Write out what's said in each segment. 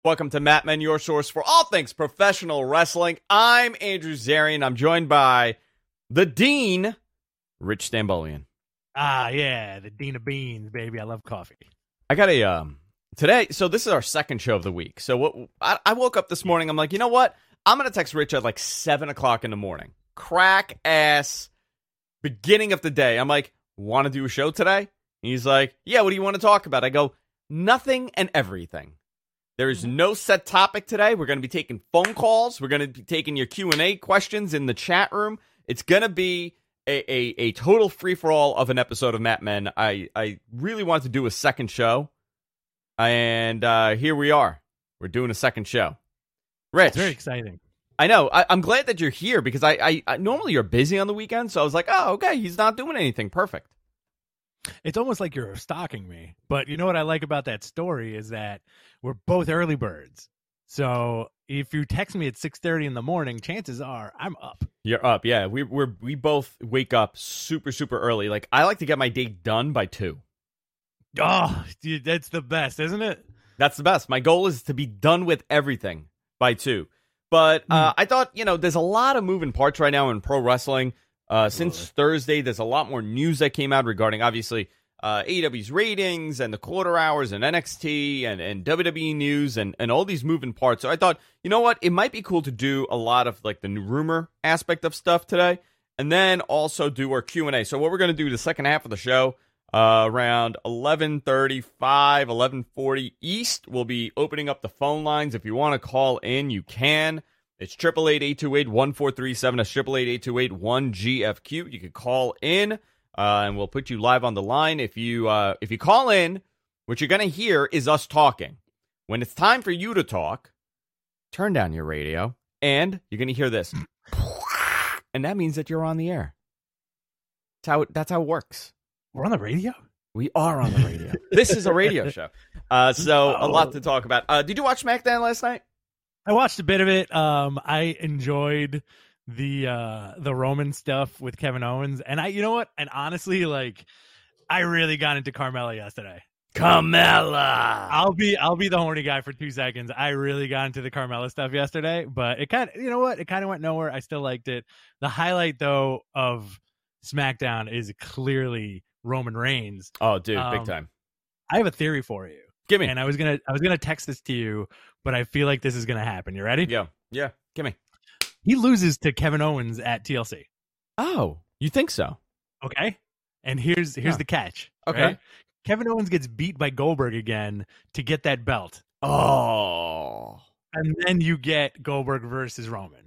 Welcome to Mat Men, your source for all things professional wrestling. I'm Andrew Zarian. I'm joined by the Dean, Rich Stambolian. Yeah, the Dean of Beans, baby. I love coffee. I got a, today, so this is our second show of the week. So I woke up this morning, I'm like, you know what? I'm going to text Rich at like 7 o'clock in the morning. Crack ass, beginning of the day. I'm like, want to do a show today? He's like, yeah, what do you want to talk about? I go, nothing and everything. There is no set topic today. We're going to be taking phone calls. We're going to be taking your Q&A questions in the chat room. It's going to be a total free-for-all of an episode of Mat Men. I really wanted to do a second show, and here we are. We're doing a second show. Rich. It's very exciting. I know. I'm glad that you're here because I normally you're busy on the weekend, so I was like, oh, okay, he's not doing anything. Perfect. It's almost like you're stalking me. But you know what I like about that story is that we're both early birds. So if you text me at 6:30 in the morning, chances are I'm up. You're up, yeah. We both wake up super, super early. Like, I like to get my day done by 2. Oh, dude, that's the best, isn't it? That's the best. My goal is to be done with everything by 2. But I thought, there's a lot of moving parts right now in pro wrestling. Since Thursday, there's a lot more news that came out regarding, obviously, AEW's ratings and the quarter hours and NXT and WWE news and all these moving parts. So I thought, you know what? It might be cool to do a lot of like the new rumor aspect of stuff today and then also do our Q&A. So what we're going to do the second half of the show, around 11:35, 11:40 East, we'll be opening up the phone lines. If you want to call in, you can. It's 888-828-1437. That's 888-828-1GFQ. You can call in, and we'll put you live on the line. If you call in, what you're going to hear is us talking. When it's time for you to talk, turn down your radio, and you're going to hear this. And that means that you're on the air. That's how it works. We're on the radio? We are on the radio. This is a radio show. So a lot to talk about. Did you watch SmackDown last night? I watched a bit of it. I enjoyed the Roman stuff with Kevin Owens, and you know what? And honestly, like, I really got into Carmella yesterday. Carmella. I'll be the horny guy for 2 seconds. I really got into the Carmella stuff yesterday, but it kind of, you know what? It kind of went nowhere. I still liked it. The highlight though of SmackDown is clearly Roman Reigns. Oh, dude, big time. I have a theory for you. Give me. And I was gonna text this to you, but I feel like this is gonna happen. You ready? Yeah. Give me. He loses to Kevin Owens at TLC. Oh, you think so? Okay. And here's the catch. Okay. Right? Kevin Owens gets beat by Goldberg again to get that belt. Oh. And then you get Goldberg versus Roman.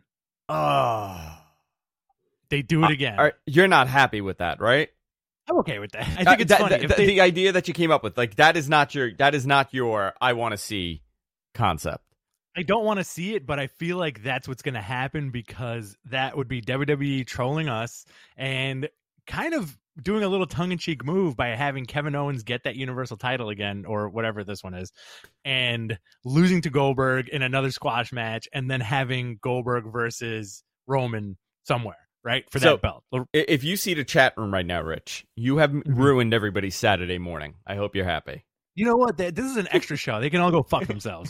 Oh. They do it again. You're not happy with that, right? I'm okay with that. I think it's funny. The idea that you came up with, like, that is not your I want to see concept. I don't want to see it, but I feel like that's what's going to happen because that would be WWE trolling us and kind of doing a little tongue-in-cheek move by having Kevin Owens get that Universal title again, or whatever this one is, and losing to Goldberg in another squash match, and then having Goldberg versus Roman somewhere. Right, for that belt. If you see the chat room right now, Rich, you have ruined everybody's Saturday morning. I hope you're happy. You know what? This is an extra show. They can all go fuck themselves.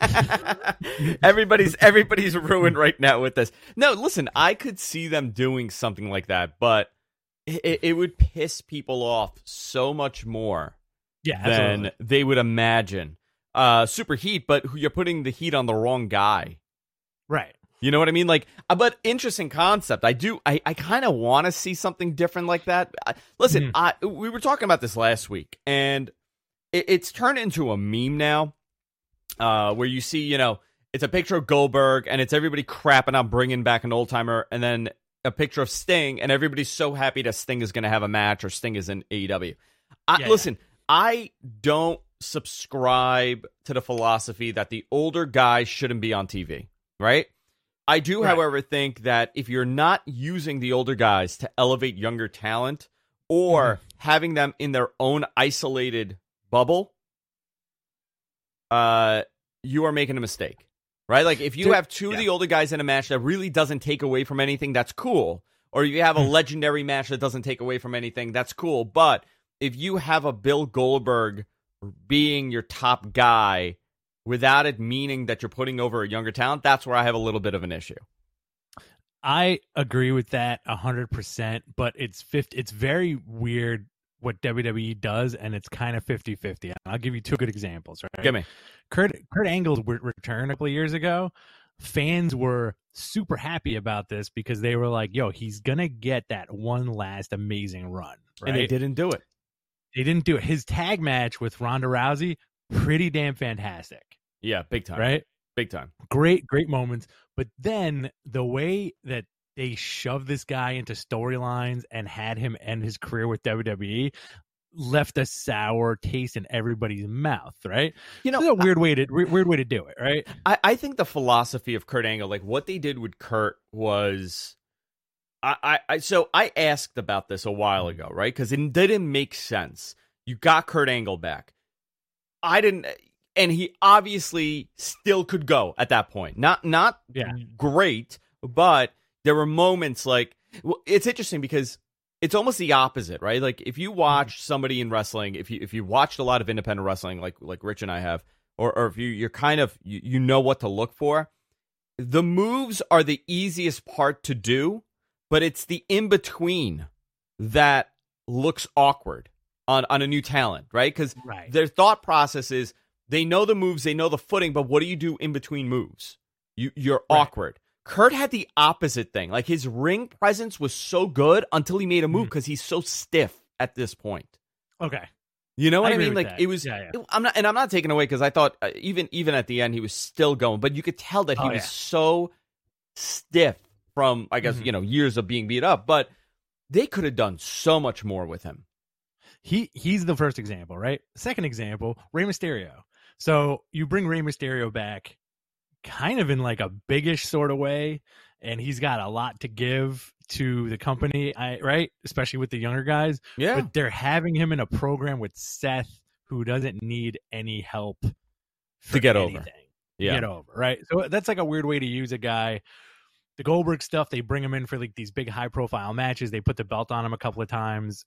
Everybody's ruined right now with this. No, listen, I could see them doing something like that, but it would piss people off so much more than they would imagine. Super heat, but you're putting the heat on the wrong guy. Right. You know what I mean? Like, but interesting concept. I kind of want to see something different like that. Listen, we were talking about this last week, and it's turned into a meme now, where you see, it's a picture of Goldberg, and it's everybody crapping on bringing back an old timer, and then a picture of Sting, and everybody's so happy that Sting is going to have a match or Sting is in AEW. Listen, I don't subscribe to the philosophy that the older guys shouldn't be on TV, right? I do, however, think that if you're not using the older guys to elevate younger talent or having them in their own isolated bubble, you are making a mistake, right? Like, if you have two of the older guys in a match that really doesn't take away from anything, that's cool. Or you have a legendary match that doesn't take away from anything, that's cool. But if you have a Bill Goldberg being your top guy without it meaning that you're putting over a younger talent, that's where I have a little bit of an issue. I agree with that 100%, but it's very weird what WWE does, and it's kind of 50-50. I'll give you two good examples, right? Give me. Kurt Angle's return a couple of years ago, fans were super happy about this because they were like, yo, he's going to get that one last amazing run. Right? And they didn't do it. They didn't do it. His tag match with Ronda Rousey, pretty damn fantastic. Yeah, big time. Right? Big time. Great moments. But then the way that they shoved this guy into storylines and had him end his career with WWE left a sour taste in everybody's mouth, right? You know, it's a weird way to do it, right? I think the philosophy of Kurt Angle, like what they did with Kurt was, so I asked about this a while ago, right? Because it didn't make sense. You got Kurt Angle back. And he obviously still could go at that point. Not great, but there were moments like, well, it's interesting because it's almost the opposite, right? Like if you watch somebody in wrestling, if you watched a lot of independent wrestling, like Rich and I have, or if you're kind of you know what to look for, the moves are the easiest part to do, but it's the in between that looks awkward on a new talent, right? Because their thought process is they know the moves, they know the footing, but what do you do in between moves? You're awkward. Kurt had the opposite thing. Like his ring presence was so good until he made a move because he's so stiff at this point. Okay. You know what I mean? Like it was. Yeah. I'm not taking away because I thought even at the end he was still going, but you could tell that he was so stiff from I guess years of being beat up. But they could have done so much more with him. He's the first example, right? Second example, Rey Mysterio. So you bring Rey Mysterio back kind of in like a biggish sort of way, and he's got a lot to give to the company, right? Especially with the younger guys. Yeah. But they're having him in a program with Seth, who doesn't need any help to get anything. over. Yeah. Get over, right? So that's like a weird way to use a guy. The Goldberg stuff, they bring him in for like these big high profile matches. They put the belt on him a couple of times,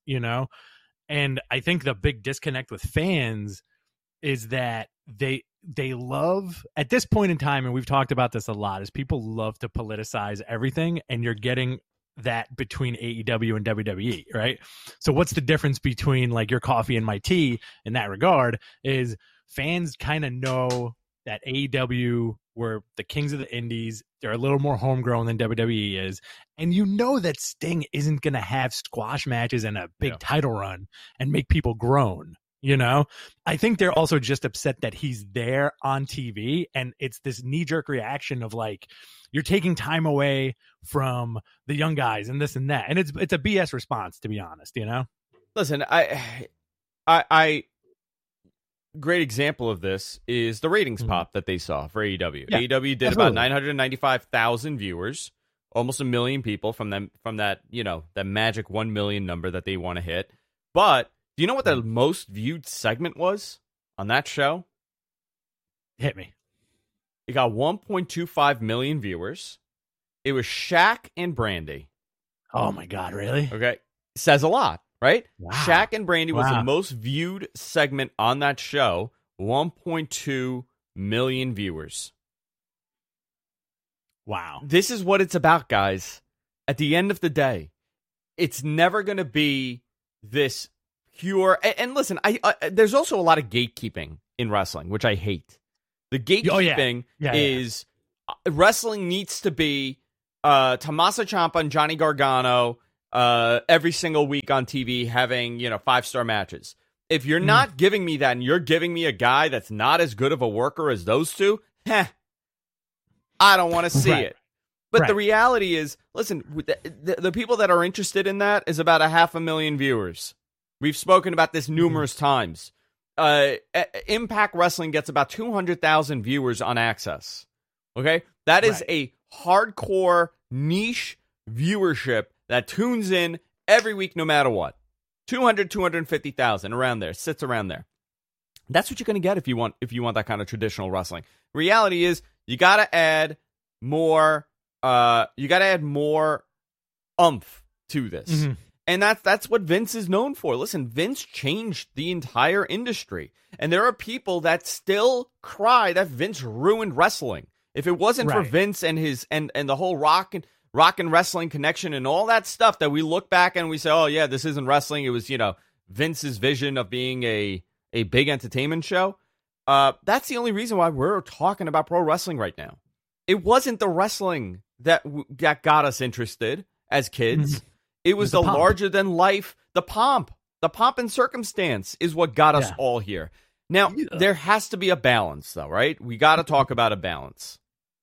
And I think the big disconnect with fans is that they love, at this point in time, and we've talked about this a lot, is people love to politicize everything, and you're getting that between AEW and WWE, right? So what's the difference between like your coffee and my tea in that regard is fans kind of know that AEW were the kings of the indies. They're a little more homegrown than WWE is. And you know that Sting isn't going to have squash matches and a big title run and make people groan, I think they're also just upset that he's there on TV. And it's this knee-jerk reaction of like, you're taking time away from the young guys and this and that. And it's a BS response, to be honest, Listen, I great example of this is the ratings pop that they saw for AEW. Yeah, AEW did about 995,000 viewers, almost 1 million people from that that magic 1 million number that they want to hit. But do you know what the most viewed segment was on that show? Hit me. It got 1.25 million viewers. It was Shaq and Brandy. Oh my God, really? Okay. Says a lot, right? Wow. Shaq and Brandy was the most viewed segment on that show. 1.2 million viewers. Wow. This is what it's about, guys. At the end of the day, it's never going to be this pure. And listen, there's also a lot of gatekeeping in wrestling, which I hate. The gatekeeping is wrestling needs to be Tommaso Ciampa and Johnny Gargano every single week on TV having 5-star matches. If you're not giving me that and you're giving me a guy that's not as good of a worker as those two, I don't want to see it. But the reality is, listen, the people that are interested in that is about 500,000 viewers. We've spoken about this numerous times. Impact Wrestling gets about 200,000 viewers on Access. Okay? That is a hardcore niche viewership that tunes in every week no matter what. 200, 250,000 around there, sits around there. That's what you're going to get if you want that kind of traditional wrestling. Reality is you got to add more oomph to this. And that's what Vince is known for. Listen, Vince changed the entire industry. And there are people that still cry that Vince ruined wrestling. If it wasn't for Vince and his and the whole rock and wrestling connection and all that stuff that we look back and we say, oh yeah, this isn't wrestling. It was, Vince's vision of being a big entertainment show. That's the only reason why we're talking about pro wrestling right now. It wasn't the wrestling that got us interested as kids. It was the larger than life, the pomp and circumstance is what got us all here. Now, there has to be a balance, though, right? We got to talk about a balance.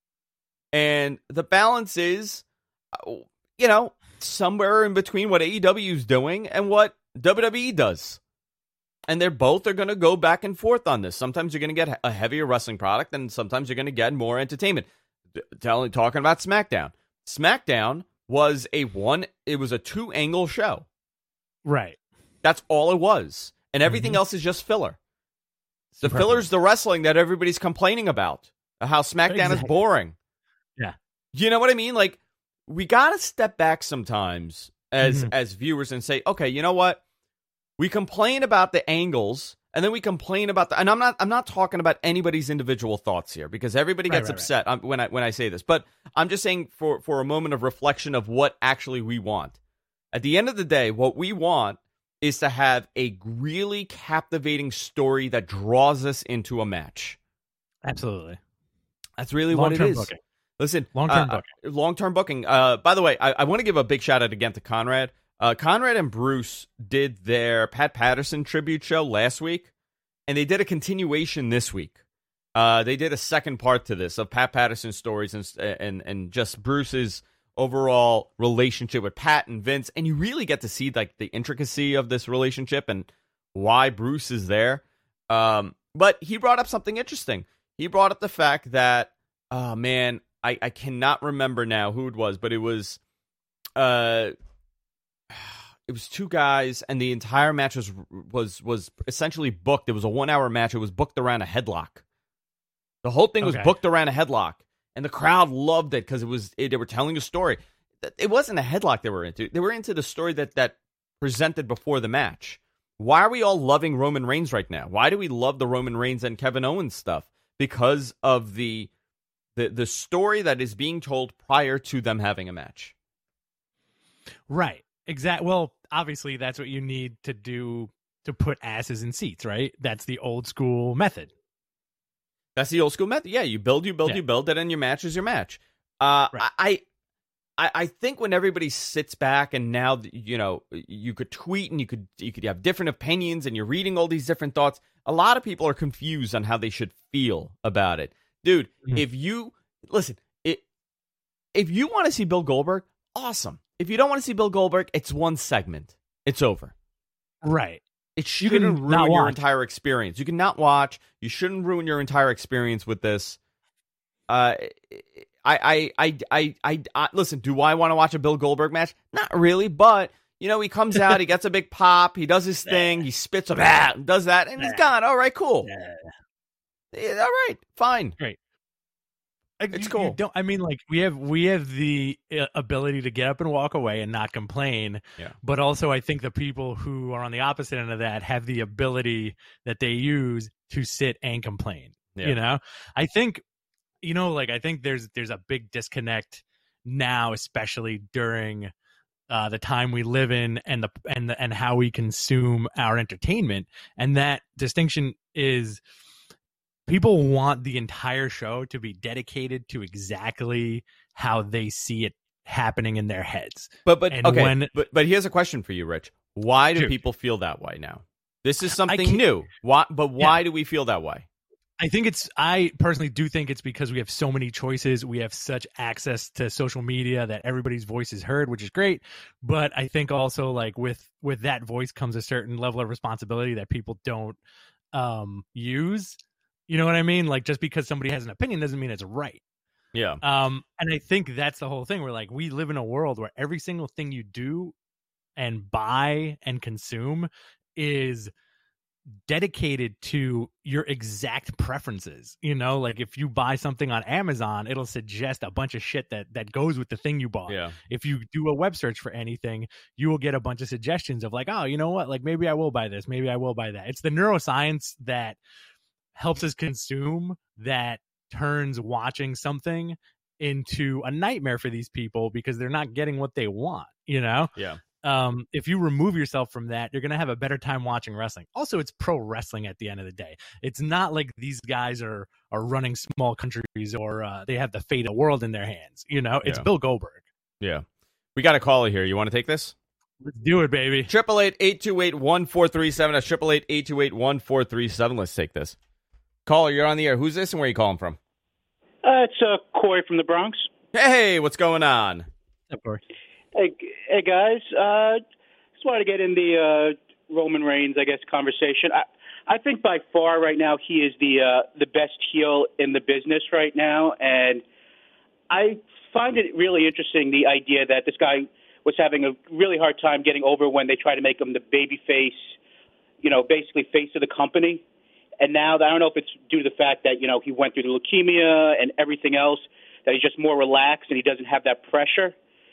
And the balance is, somewhere in between what AEW is doing and what WWE does. And they're both are going to go back and forth on this. Sometimes you're going to get a heavier wrestling product, and sometimes you're going to get more entertainment. Talking about SmackDown. SmackDown was a 2-angle show. Right. That's all it was. And everything else is just filler. The filler's the wrestling that everybody's complaining about. How SmackDown is boring. Yeah. You know what I mean? Like, we got to step back sometimes as viewers and say, okay, you know what? We complain about the angles, and then we complain about and I'm not talking about anybody's individual thoughts here, because everybody gets upset when I say this, but I'm just saying for a moment of reflection of what actually we want. At the end of the day, what we want is to have a really captivating story that draws us into a match. Absolutely. That's really what it is. Booking. Listen, long-term booking. By the way, I want to give a big shout out again to Conrad. Conrad and Bruce did their Pat Patterson tribute show last week, and they did a continuation this week. They did a second part to this of Pat Patterson's stories and just Bruce's overall relationship with Pat and Vince, and you really get to see like the intricacy of this relationship and why Bruce is there. But he brought up something interesting. He brought up the fact that, oh man, I cannot remember now who it was, but it was two guys, and the entire match was essentially booked. It was a 1-hour match. It was booked around a headlock. The whole thing was booked around a headlock, and the crowd loved it because they were telling a story. It wasn't a headlock they were into. They were into the story that presented before the match. Why are we all loving Roman Reigns right now? Why do we love the Roman Reigns and Kevin Owens stuff? Because of the story that is being told prior to them having a match. Right. Exactly. Well, obviously, that's what you need to do to put asses in seats, right? That's the old school method. That's the old school method. Yeah, you build, and then your match is your match. Right. I think when everybody sits back and now, you could tweet and you could have different opinions and you're reading all these different thoughts. A lot of people are confused on how they should feel about it. Dude, if you want to see Bill Goldberg, awesome. If you don't want to see Bill Goldberg, it's one segment. It's over. Right. It shouldn't ruin your entire experience. You can not watch. You shouldn't ruin your entire experience with this. Listen, do I want to watch a Bill Goldberg match? Not really, but he comes out, he gets a big pop, he does his thing, he spits a bat, does that, and he's gone. All right, cool. Yeah, all right, fine. Great. It's cool. We have the ability to get up and walk away and not complain. Yeah. But also, I think the people who are on the opposite end of that have the ability that they use to sit and complain. Yeah. I think, I think there's a big disconnect now, especially during the time we live in and how we consume our entertainment. And that distinction is, people want the entire show to be dedicated to exactly how they see it happening in their heads. But here's a question for you, Rich. Why do people feel that way now? This is something new. Why do we feel that way? I personally do think it's because we have so many choices. We have such access to social media that everybody's voice is heard, which is great. But I think also, like, with that voice comes a certain level of responsibility that people don't use. You know what I mean? Like, just because somebody has an opinion doesn't mean it's right. Yeah. And I think that's the whole thing. We're like, we live in a world where every single thing you do and buy and consume is dedicated to your exact preferences. Like if you buy something on Amazon, it'll suggest a bunch of shit that goes with the thing you bought. Yeah. If you do a web search for anything, you will get a bunch of suggestions of like, oh, you know what? Like maybe I will buy this. Maybe I will buy that. It's the neuroscience that helps us consume that turns watching something into a nightmare for these people because they're not getting what they want, Yeah. If you remove yourself from that, you're going to have a better time watching wrestling. Also, it's pro wrestling at the end of the day. It's not like these guys are running small countries or they have the fate of the world in their hands. It's Bill Goldberg. Yeah. We got a caller here. You want to take this? Let's do it, baby. 888-828-1437. That's 888-828-1437. Let's take this. Caller, you're on the air. Who's this and where are you calling from? It's Corey from the Bronx. Hey, what's going on? Of course. Hey guys. Just wanted to get in the Roman Reigns, I guess, conversation. I think by far right now he is the best heel in the business right now, and I find it really interesting, the idea that this guy was having a really hard time getting over when they tried to make him the baby face, basically face of the company. And now, I don't know if it's due to the fact that, he went through the leukemia and everything else, that he's just more relaxed and he doesn't have that pressure.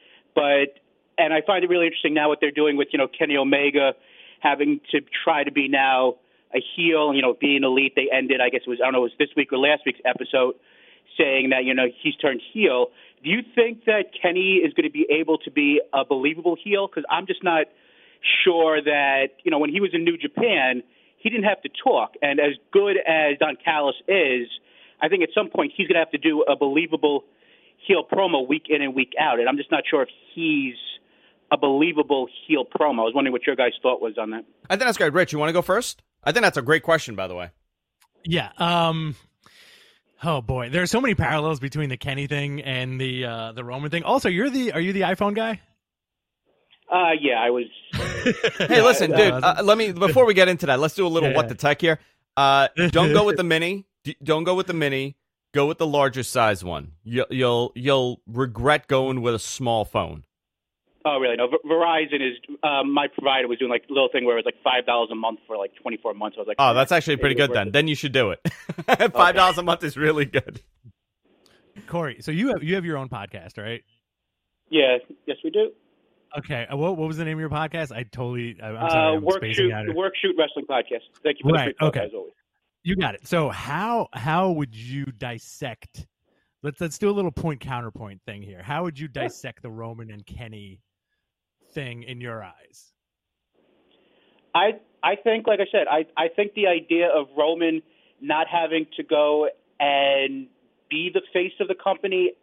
And I find it really interesting now what they're doing with, Kenny Omega having to try to be now a heel, being elite. They ended, I guess it was this week or last week's episode, saying that, he's turned heel. Do you think that Kenny is going to be able to be a believable heel? Because I'm just not sure that, when he was in New Japan, he didn't have to talk. And as good as Don Callis is, I think at some point he's going to have to do a believable heel promo week in and week out. And I'm just not sure if he's a believable heel promo. I was wondering what your guys' thought was on that. I think that's great. Rich, you want to go first? I think that's a great question, by the way. Yeah. Oh boy, there are so many parallels between the Kenny thing and the Roman thing. Also, are you the iPhone guy? Yeah, I was. Hey, listen, dude. Let me before we get into that. Let's do a little what the tech here. Don't go with the mini. Don't go with the mini. Go with the larger size one. You'll regret going with a small phone. Oh, really? No, Verizon is my provider was doing like a little thing where it was like $5 a month for like 24 months. I was like, oh, that's actually pretty good then. Then you should do it. $5 a month is really good. Corey, so you have your own podcast, right? Yeah, yes, we do. Okay, what was the name of your podcast? I'm sorry, I'm spacing out. The Work Shoot Wrestling Podcast. Thank you for the free call, as always. You got it. So how would you dissect? Let's do a little point counterpoint thing here. How would you dissect the Roman and Kenny thing in your eyes? I think, like I said, I think the idea of Roman not having to go and be the face of the company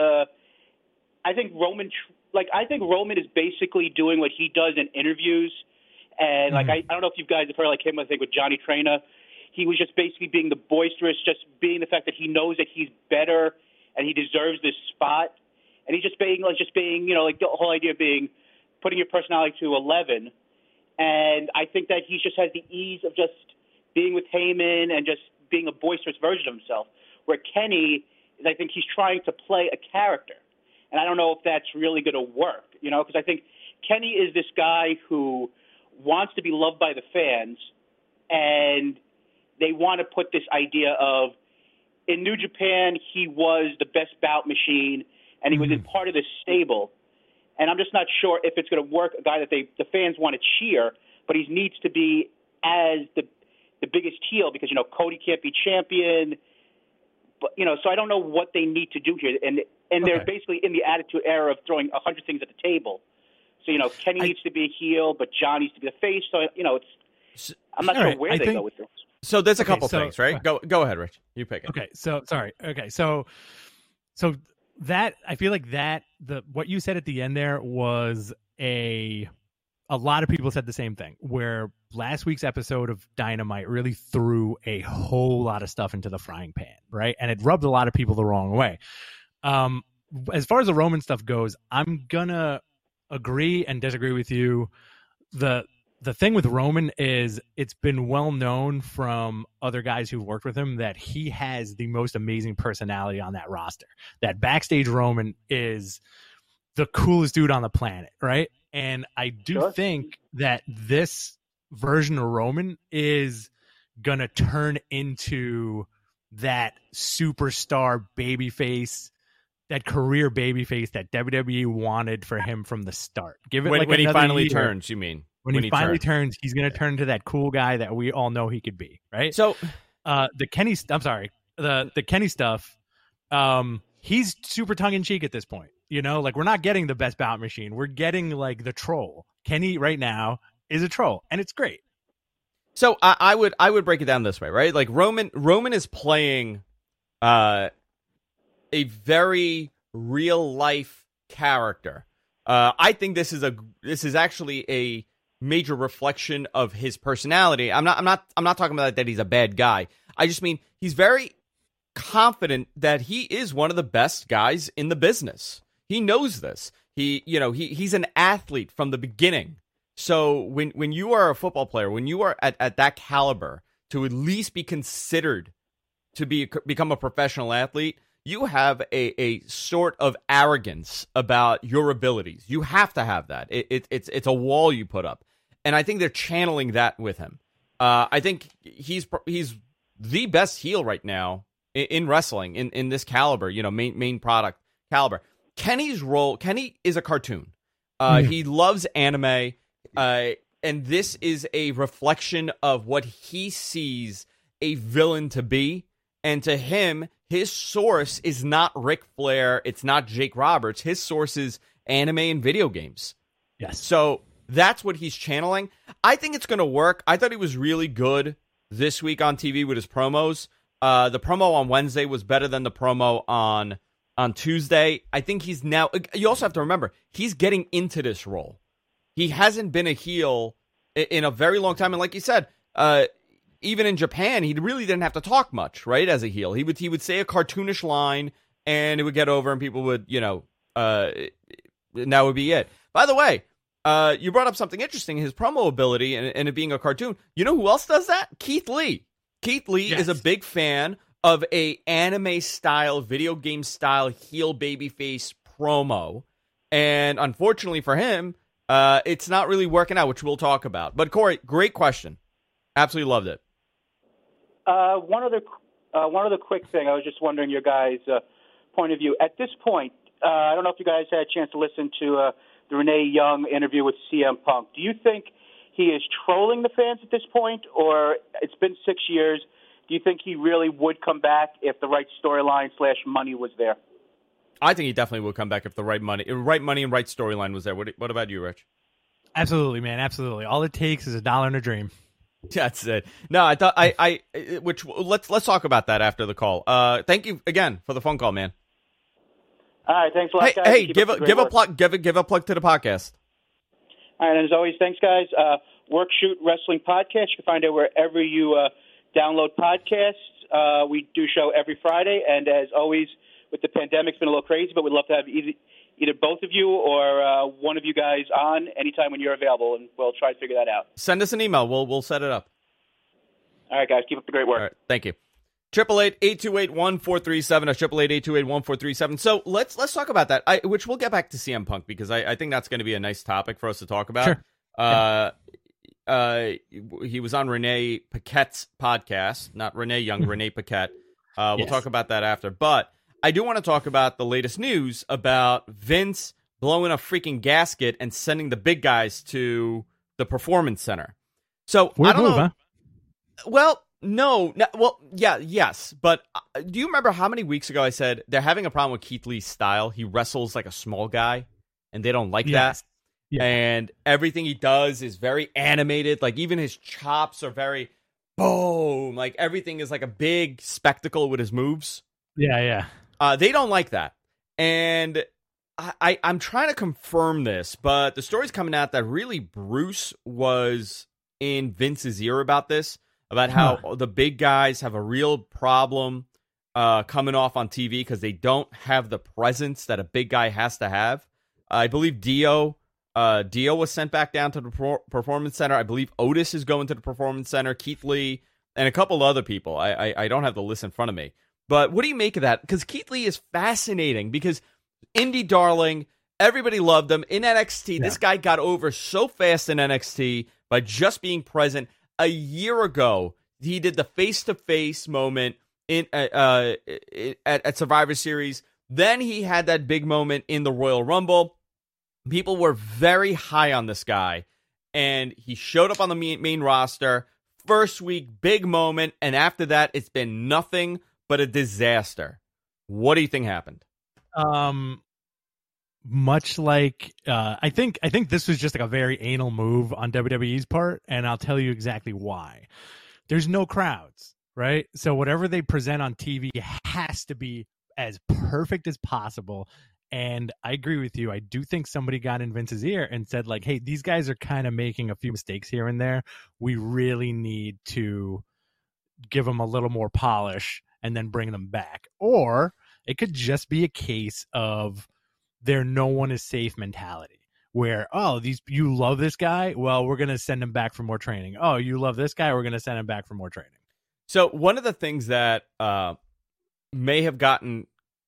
I think Roman is basically doing what he does in interviews. And like, I don't know if you guys have heard like him, I think with Johnny Traina, he was just basically being the boisterous, just being the fact that he knows that he's better and he deserves this spot. And he's just being, like the whole idea of putting your personality to 11. And I think that he just has the ease of just being with Heyman and just being a boisterous version of himself. Where Kenny, I think he's trying to play a character. And I don't know if that's really going to work, because I think Kenny is this guy who wants to be loved by the fans, and they want to put this idea of, in New Japan, he was the best bout machine, and he was in part of this stable. And I'm just not sure if it's going to work, a guy that the fans want to cheer, but he needs to be as the biggest heel because, Cody can't be champion. But, so I don't know what they need to do here. And they're basically in the Attitude Era of throwing 100 things at the table. So, Kenny needs to be a heel, but John needs to be the face. So, I'm not sure where they go with this. So there's a couple things, right? Go ahead, Rich. You pick it. Okay, sorry. Okay, so that I feel like that what you said at the end there was a lot of people said the same thing, where last week's episode of Dynamite really threw a whole lot of stuff into the frying pan, right? And it rubbed a lot of people the wrong way. As far as the Roman stuff goes, I'm gonna agree and disagree with you. The thing with Roman is it's been well known from other guys who've worked with him that he has the most amazing personality on that roster. That backstage Roman is the coolest dude on the planet, right? And I do think that this version of Roman is gonna turn into that superstar babyface, that career babyface that WWE wanted for him from the start. Give it when he finally year. turns, you mean? When he finally turns, he's going to turn into that cool guy that we all know he could be, right? So, the Kenny stuff, he's super tongue in cheek at this point. You know, like we're not getting the best bout machine. We're getting like the troll. Kenny right now is a troll, and it's great. So I would break it down this way, right? Like Roman is playing a very real life character. I think this is actually a major reflection of his personality. I'm not talking about that he's a bad guy. I just mean he's very confident that he is one of the best guys in the business. He knows this. He's an athlete from the beginning. So when you are a football player, when you are at that caliber, to at least be considered to become a professional athlete, you have a sort of arrogance about your abilities. You have to have that. It's a wall you put up. And I think they're channeling that with him. I think he's the best heel right now in wrestling, in this caliber, main product caliber. Kenny is a cartoon. He loves anime. And this is a reflection of what he sees a villain to be. And to him, his source is not Ric Flair. It's not Jake Roberts. His source is anime and video games. Yes. So that's what he's channeling. I think it's going to work. I thought he was really good this week on TV with his promos. The promo on Wednesday was better than the promo on Tuesday. I think he's now... You also have to remember, he's getting into this role. He hasn't been a heel in a very long time. And like you said, even in Japan, he really didn't have to talk much, right, as a heel. He would say a cartoonish line, and it would get over, and people would, and that would be it. By the way, you brought up something interesting, his promo ability and it being a cartoon. You know who else does that? Keith Lee. Keith Lee is a big fan of a anime-style, video game-style heel babyface promo. And unfortunately for him... it's not really working out, which we'll talk about. But Corey, great question. Absolutely loved it. One other quick thing. I was just wondering your guys' point of view. At this point, I don't know if you guys had a chance to listen to the Renee Young interview with CM Punk. Do you think he is trolling the fans at this point, or it's been 6 years? Do you think he really would come back if the right storyline / money was there? I think he definitely will come back if the right money and right storyline was there. What about you, Rich? Absolutely, man. Absolutely. All it takes is $1 and a dream. That's it. No, I thought let's talk about that after the call. Thank you again for the phone call, man. All right, thanks a lot, guys. Hey, give a plug to the podcast. All right, and as always, thanks, guys. Work Shoot Wrestling Podcast. You can find it wherever you download podcasts. We do show every Friday, and as always, with the pandemic, it's been a little crazy, but we'd love to have either both of you or one of you guys on anytime when you're available, and we'll try to figure that out. Send us an email. We'll set it up. All right, guys. Keep up the great work. All right, thank you. 888-828-1437 or 888-828-1437. So let's talk about that, which we'll get back to CM Punk because I think that's going to be a nice topic for us to talk about. Sure. He was on Renee Paquette's podcast, not Renee Young, Renee Paquette. We'll talk about that after, but I do want to talk about the latest news about Vince blowing a freaking gasket and sending the big guys to the Performance Center. So, I don't know. Huh? Well, no. Well, yeah, yes. But do you remember how many weeks ago I said they're having a problem with Keith Lee's style? He wrestles like a small guy, and they don't like that. Yeah. And everything he does is very animated. Like, even his chops are very boom. Like, everything is like a big spectacle with his moves. Yeah. They don't like that. And I'm trying to confirm this, but the story's coming out that really Bruce was in Vince's ear about this, about how the big guys have a real problem coming off on TV because they don't have the presence that a big guy has to have. I believe Dio was sent back down to the Performance Center. I believe Otis is going to the Performance Center, Keith Lee, and a couple other people. I don't have the list in front of me. But what do you make of that? Because Keith Lee is fascinating because indie darling, everybody loved him in NXT. Yeah. This guy got over so fast in NXT by just being present. A year ago, he did the face-to-face moment at Survivor Series. Then he had that big moment in the Royal Rumble. People were very high on this guy, and he showed up on the main roster. First week, big moment, and after that, it's been nothing but a disaster. What do you think happened? Much like I think this was just like a very anal move on WWE's part, and I'll tell you exactly why. There's no crowds, right? So whatever they present on TV has to be as perfect as possible. And I agree with you. I do think somebody got in Vince's ear and said, like, hey, these guys are kind of making a few mistakes here and there. We really need to give them a little more polish and then bring them back. Or it could just be a case of their no one is safe mentality where, oh, you love this guy? Well, we're going to send him back for more training. Oh, you love this guy? We're going to send him back for more training. So one of the things that may have gotten,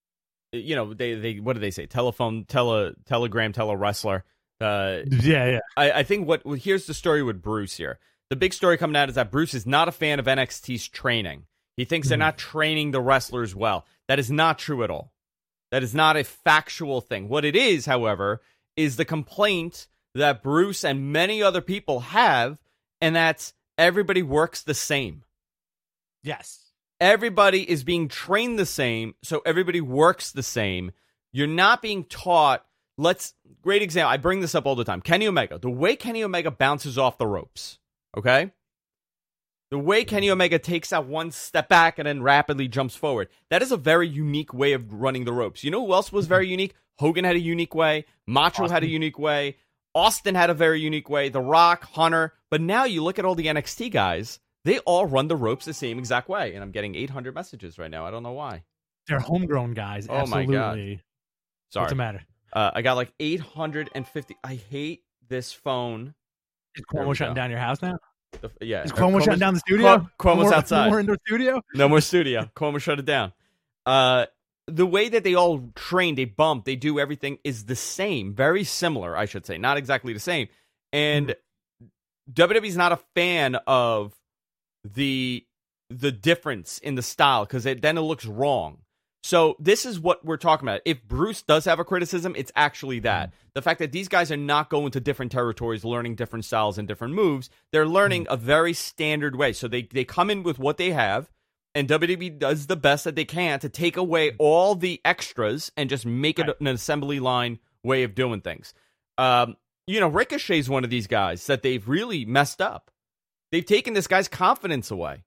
they what do they say? Telegram, telewrestler. Yeah. I think here's the story with Bruce here. The big story coming out is that Bruce is not a fan of NXT's training. He thinks they're not training the wrestlers well. That is not true at all. That is not a factual thing. What it is, however, is the complaint that Bruce and many other people have, and that's everybody works the same. Yes. Everybody is being trained the same, so everybody works the same. You're not being taught. Great example. I bring this up all the time. Kenny Omega. The way Kenny Omega bounces off the ropes, okay? The way Kenny Omega takes that one step back and then rapidly jumps forward. That is a very unique way of running the ropes. You know who else was very unique? Hogan had a unique way. Macho had a unique way. Austin had a very unique way. The Rock, Hunter. But now you look at all the NXT guys. They all run the ropes the same exact way. And I'm getting 800 messages right now. I don't know why. They're homegrown guys. Oh, absolutely. my God. Sorry. What's the matter? I got like 850. I hate this phone. Is Cuomo shutting down your house now? Yeah. Is Cuomo shutting down the studio? Cuomo's outside. No more indoor studio? No more studio. Cuomo shut it down. The way that they all train, they bump, they do everything is the same. Very similar, I should say. Not exactly the same. And WWE's not a fan of the difference in the style because then it looks wrong. So this is what we're talking about. If Bruce does have a criticism, it's actually that. The fact that these guys are not going to different territories, learning different styles and different moves. They're learning a very standard way. So they come in with what they have, and WWE does the best that they can to take away all the extras and just make it an assembly line way of doing things. Ricochet's one of these guys that they've really messed up. They've taken this guy's confidence away.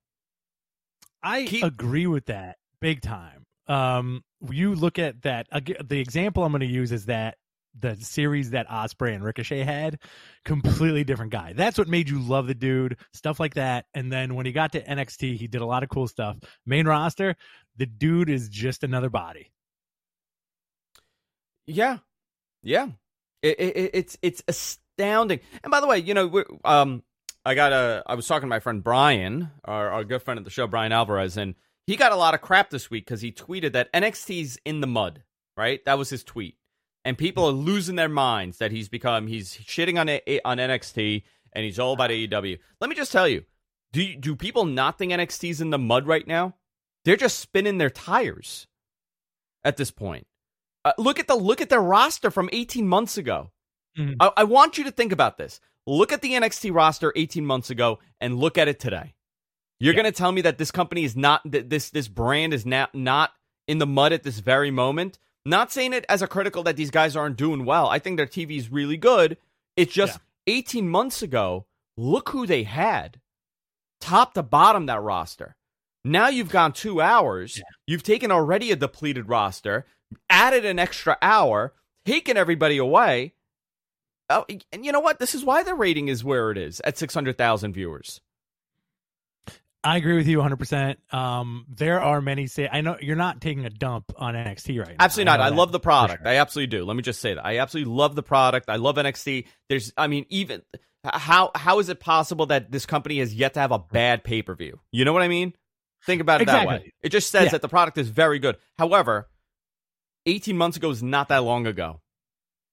I agree with that big time. You look at that. The example I'm going to use is that the series that Ospreay and Ricochet had, completely different guy. That's what made you love the dude, stuff like that. And then when he got to NXT, he did a lot of cool stuff. Main roster, the dude is just another body. Yeah. It's astounding. And by the way, I was talking to my friend Brian, our good friend at the show, Brian Alvarez, and he got a lot of crap this week because he tweeted that NXT's in the mud, right? That was his tweet. And people are losing their minds that he's shitting on NXT and he's all about AEW. Let me just tell you, do people not think NXT's in the mud right now? They're just spinning their tires at this point. Look at their roster from 18 months ago. Mm-hmm. I want you to think about this. Look at the NXT roster 18 months ago and look at it today. You're going to tell me that this company is not, this brand is not in the mud at this very moment? Not saying it as a critical that these guys aren't doing well. I think their TV is really good. It's just 18 months ago, look who they had. Top to bottom, that roster. Now you've gone 2 hours. Yeah. You've taken already a depleted roster, added an extra hour, taken everybody away. Oh, and you know what? This is why the rating is where it is at 600,000 viewers. I agree with you 100%. There are many I know you're not taking a dump on NXT right now. Absolutely not. I love the product. Sure. I absolutely do. Let me just say that. I absolutely love the product. I love NXT. Even how is it possible that this company has yet to have a bad pay-per-view? You know what I mean? Think about it that way. It just says that the product is very good. However, 18 months ago is not that long ago.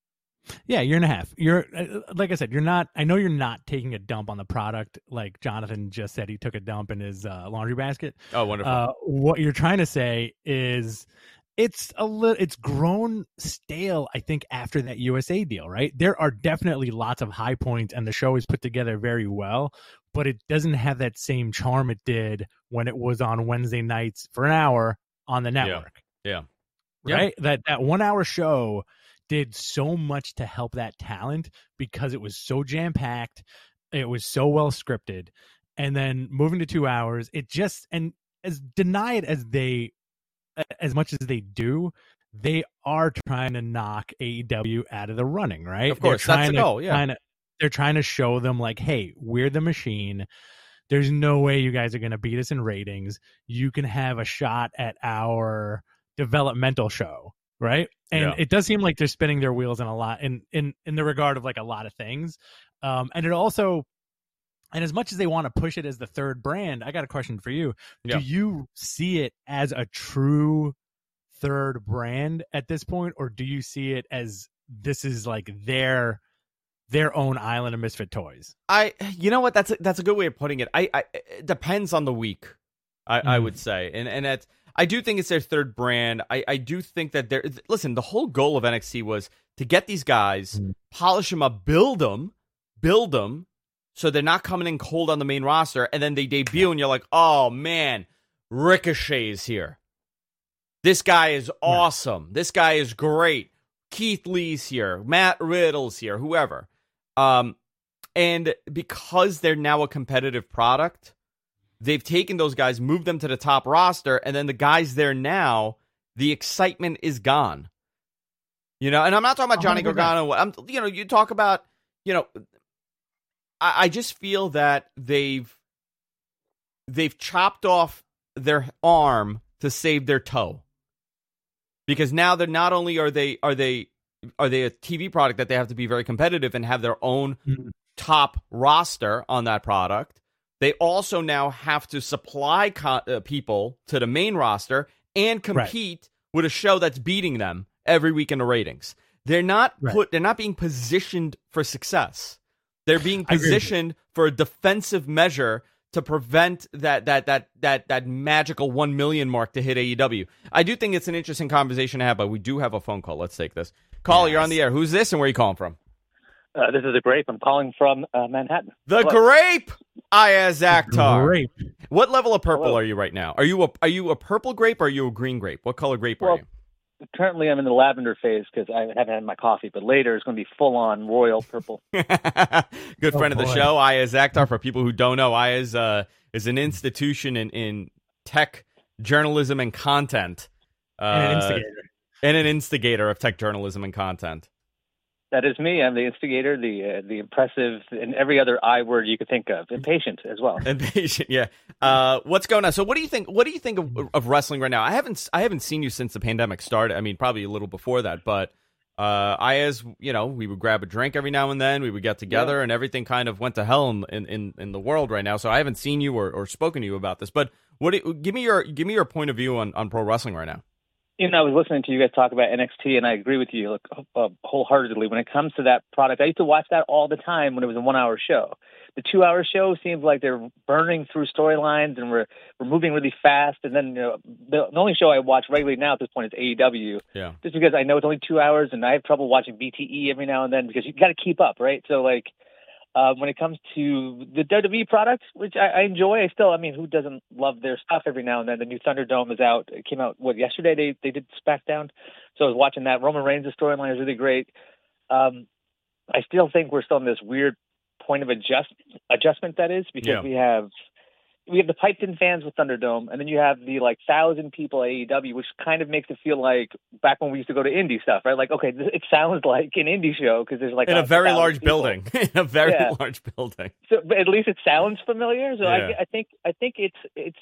Yeah, year and a half. You're like I said, you're not. I know you're not taking a dump on the product, like Jonathan just said. He took a dump in his laundry basket. Oh, wonderful. What you're trying to say is it's grown stale. I think after that USA deal, right? There are definitely lots of high points, and the show is put together very well, but it doesn't have that same charm it did when it was on Wednesday nights for an hour on the network. Yeah. Right. That 1 hour show did so much to help that talent because it was so jam-packed, it was so well scripted, and then moving to 2 hours, it just, and as denied as much as they do, they are trying to knock AEW out of the running, right? Of course, that's the goal, yeah. They're trying to show them, like, hey, we're the machine. There's no way you guys are going to beat us in ratings. You can have a shot at our developmental show. Right. And it does seem like they're spinning their wheels in a lot in the regard of like a lot of things. And it also, and as much as they want to push it as the third brand, I got a question for you. Yeah. Do you see it as a true third brand at this point? Or do you see it as this is like their own island of misfit toys? You know what? That's a good way of putting it. It depends on the week, I would say. And that's, I do think it's their third brand. I do think that listen, the whole goal of NXT was to get these guys, polish them up, build them, so they're not coming in cold on the main roster, and then they debut, and you're like, oh, man, Ricochet's here. This guy is awesome. This guy is great. Keith Lee's here. Matt Riddle's here. Whoever. And because they're now a competitive product, they've taken those guys, moved them to the top roster, and then the guys there now, the excitement is gone. And I'm not talking about Johnny Gargano. You talk about, I just feel that they've chopped off their arm to save their toe. Because now they're not only are they a TV product that they have to be very competitive and have their own top roster on that product, they also now have to supply people to the main roster and compete with a show that's beating them every week in the ratings. They're not they're not being positioned for success. They're being positioned for a defensive measure to prevent that magical 1 million mark to hit AEW. I do think it's an interesting conversation to have, but we do have a phone call. Let's take this. Caller, you're on the air. Who's this and where are you calling from? This is the Grape. I'm calling from Manhattan. The Grape, Ayaz Akhtar. Grape. What level of purple are you right now? Are you a purple grape or are you a green grape? What color grape are you? Currently, I'm in the lavender phase because I haven't had my coffee. But later, it's going to be full-on royal purple. Good friend of the show, Ayaz Akhtar. For people who don't know, Ayaz is an institution in tech journalism and content, and an instigator of tech journalism and content. That is me. I'm the instigator, the impressive, and every other I word you could think of. Impatient as well. Impatient, yeah. What's going on? So, what do you think? What do you think of wrestling right now? I haven't seen you since the pandemic started. I mean, probably a little before that. But Ayaz, we would grab a drink every now and then. We would get together, and everything kind of went to hell in the world right now. So, I haven't seen you or spoken to you about this. But give me your point of view on pro wrestling right now. I was listening to you guys talk about NXT, and I agree with you wholeheartedly. When it comes to that product, I used to watch that all the time when it was a 1 hour show. The 2 hour show seems like they're burning through storylines, and we're moving really fast. And then the only show I watch regularly now at this point is AEW. Yeah. Just because I know it's only 2 hours, and I have trouble watching BTE every now and then because you got to keep up, right? So when it comes to the WWE product, which I enjoy, who doesn't love their stuff every now and then? The new Thunderdome is out. It came out, yesterday? They did SmackDown. So I was watching that. Roman Reigns' storyline is really great. I still think we're still in this weird point of adjustment that is, because we have the piped-in fans with Thunderdome, and then you have the 1,000 people at AEW, which kind of makes it feel like back when we used to go to indie stuff, right? Like, okay, it sounds like an indie show because there's in a very large building, large building. So, but at least it sounds familiar. So I think it's.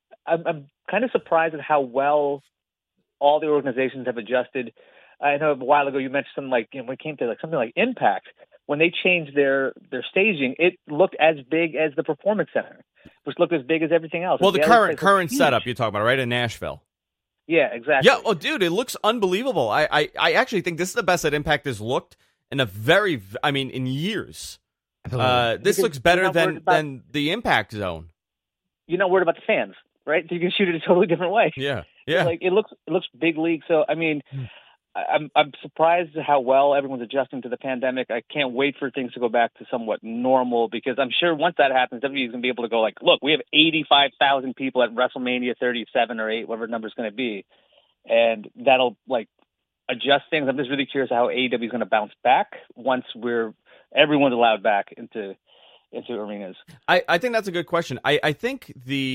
I'm kind of surprised at how well all the organizations have adjusted. I know a while ago you mentioned something when it came to something like Impact. When they changed their staging, it looked as big as the Performance Center, which looked as big as everything else. Well, the current setup you're talking about, right, in Nashville. Yeah, exactly. Yeah, dude, it looks unbelievable. I actually think this is the best that Impact has looked in in years. Absolutely. This looks better than the Impact Zone. You're not worried about the fans, right? So you can shoot it a totally different way. Yeah. Like it looks big league. So I mean, I'm surprised at how well everyone's adjusting to the pandemic. I can't wait for things to go back to somewhat normal, because I'm sure once that happens, WWE is going to be able to go like, look, we have 85,000 people at WrestleMania 37 or 8, whatever the number is going to be, and that'll like adjust things. I'm just really curious how AEW is going to bounce back once everyone's allowed back into arenas. I think that's a good question. I think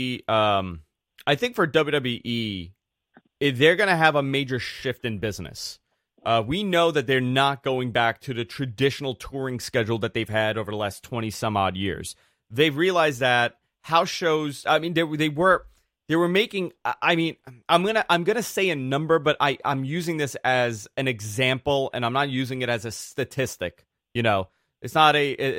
I think for WWE, they're going to have a major shift in business. We know that they're not going back to the traditional touring schedule that they've had over the last 20 some odd years. They've realized that house shows, I mean, they were making, I mean, I'm going to say a number, but I'm using this as an example, and I'm not using it as a statistic. You know, it's not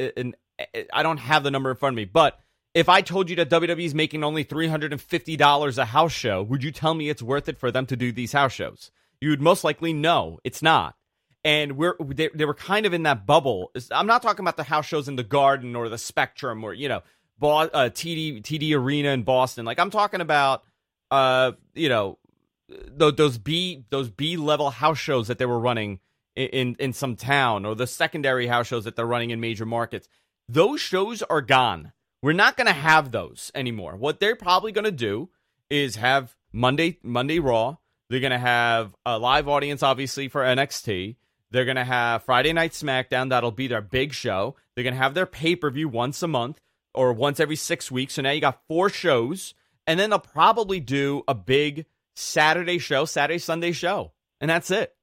I don't have the number in front of me, but if I told you that WWE is making only $350 a house show, would you tell me it's worth it for them to do these house shows? You would most likely no, it's not. And they were kind of in that bubble. I'm not talking about the house shows in the Garden or the Spectrum or, you know, TD Arena in Boston. Like, I'm talking about, you know, those B level house shows that they were running in some town, or the secondary house shows that they're running in major markets. Those shows are gone. We're not going to have those anymore. What they're probably going to do is have Monday Raw. They're going to have a live audience, obviously, for NXT. They're going to have Friday Night SmackDown. That'll be their big show. They're going to have their pay-per-view once a month or once every 6 weeks. So now you got 4 shows. And then they'll probably do a big Saturday Sunday show. And that's it.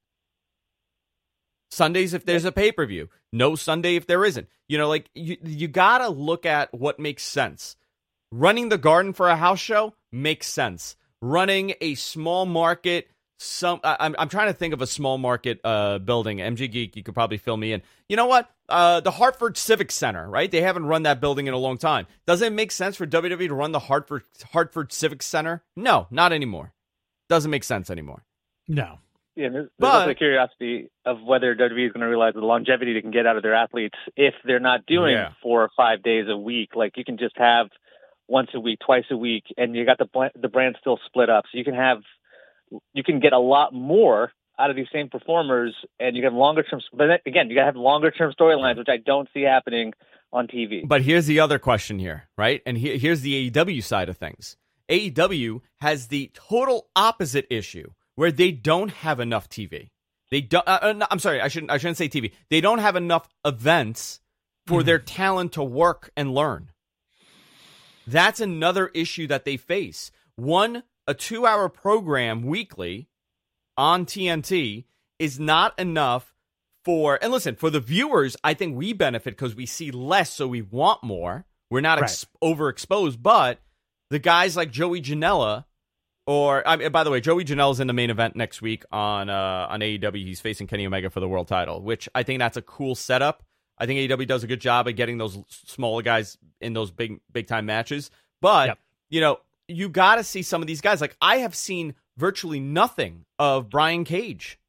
Sundays if there's a pay-per-view. No Sunday if there isn't. You know, like, you got to look at what makes sense. Running the Garden for a house show makes sense. Running a small market, I'm trying to think of a small market building. MG Geek, you could probably fill me in. You know what? The Hartford Civic Center, right? They haven't run that building in a long time. Does it make sense for WWE to run the Hartford Civic Center? No, not anymore. Doesn't make sense anymore. No. Yeah, there's also the curiosity of whether WWE is going to realize the longevity they can get out of their athletes if they're not doing 4 or 5 days a week. Like, you can just have once a week, twice a week, and you got the brand still split up. So you can get a lot more out of these same performers, and you have longer term. But then, again, you got to have longer term storylines, which I don't see happening on TV. But here's the other question here, right? And here's the AEW side of things. AEW has the total opposite issue, where they don't have enough TV. They don't. I'm sorry, I shouldn't say TV. They don't have enough events for their talent to work and learn. That's another issue that they face. A 2-hour program weekly on TNT is not enough for. And listen, for the viewers, I think we benefit because we see less, so we want more. We're not overexposed, but the guys like Joey Janela. By the way, Joey Janela's in the main event next week on AEW. He's facing Kenny Omega for the world title, which I think that's a cool setup. I think AEW does a good job of getting those smaller guys in those big time matches. But, you know, you got to see some of these guys. Like, I have seen virtually nothing of Brian Cage.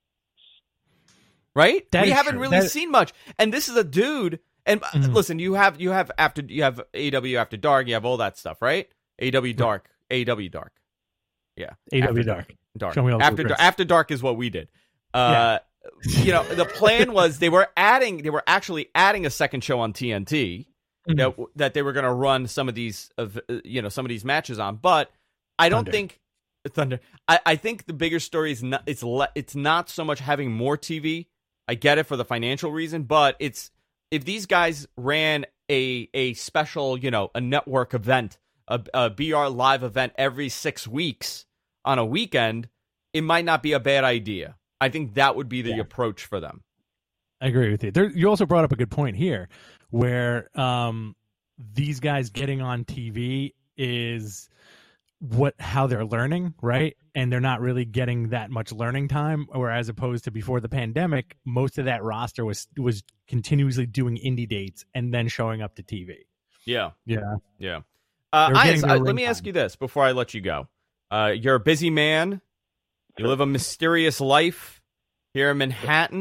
Right? We haven't really seen much. And this is a dude. And listen, you have AEW After Dark. You have all that stuff, right? AEW Dark. Yeah, AEW Dark. Show me all After Dark is what we did. You know, the plan was they were actually adding a second show on TNT that they were going to run some of these matches on. But I don't think Thunder. I think the bigger story is not. It's not so much having more TV. I get it for the financial reason, but it's if these guys ran a special, you know, a network event. A BR live event every 6 weeks on a weekend, it might not be a bad idea. I think that would be the approach for them. I agree with you. You also brought up a good point here, where these guys getting on TV is how they're learning, right? And they're not really getting that much learning time, or as opposed to before the pandemic, most of that roster was continuously doing indie dates and then showing up to TV. Yeah. Let me ask you this before I let you go. You're a busy man. You live a mysterious life here in Manhattan.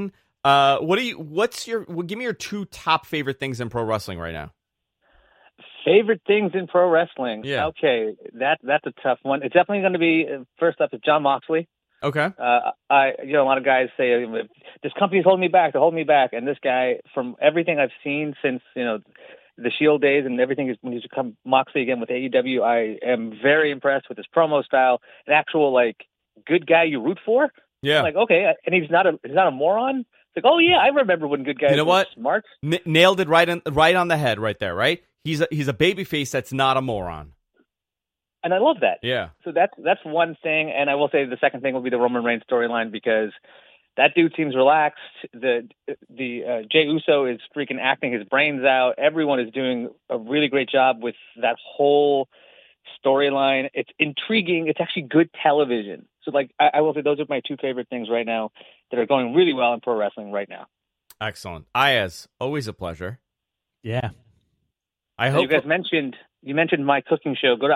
Give me your two top favorite things in pro wrestling right now. Favorite things in pro wrestling? Yeah. Okay, that's a tough one. It's definitely going to be, first up, is Jon Moxley. Okay. A lot of guys say this company's holding me back. They're holding me back, and this guy, from everything I've seen since the Shield days and everything, when he's become Moxley again with AEW, I am very impressed with his promo style. An actual good guy you root for. Yeah. Like, okay, and he's not a moron. It's like, oh yeah, I remember when good guys were smart. Nailed it right on the head right there. Right. He's a babyface that's not a moron. And I love that. Yeah. So that's one thing. And I will say the second thing will be the Roman Reigns storyline, because that dude seems relaxed. The Jey Uso is freaking acting his brains out. Everyone is doing a really great job with that whole storyline. It's intriguing. It's actually good television. So I will say those are my two favorite things right now that are going really well in pro wrestling right now. Excellent. Ayaz, always a pleasure. Yeah. I hope you guys mentioned my cooking show. Go to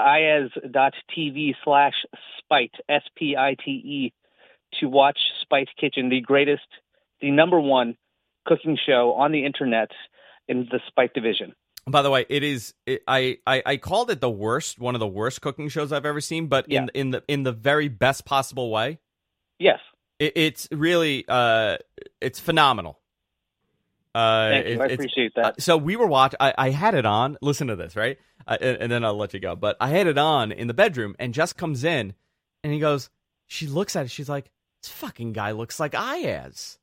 ayaz.tv/Spite, SPITE, to watch Spite Kitchen, the number one cooking show on the internet in the Spite division. By the way, it is. I called it one of the worst cooking shows I've ever seen, but in the very best possible way. Yes, it's really it's phenomenal. Thank you. I appreciate that. So we were watching. I had it on. Listen to this, right? And then I'll let you go. But I had it on in the bedroom, and Jess comes in, and he goes. She looks at it. She's like, "This fucking guy looks like Ayaz,"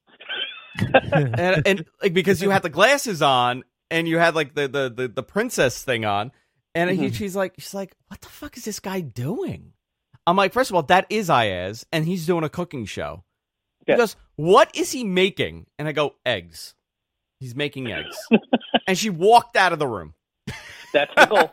and because you had the glasses on. And you had the princess thing on, and she's like, what the fuck is this guy doing? I'm like, first of all, that is Ayaz, and he's doing a cooking show. Yeah. He goes, what is he making? And I go, eggs. He's making eggs. And she walked out of the room. That's the goal.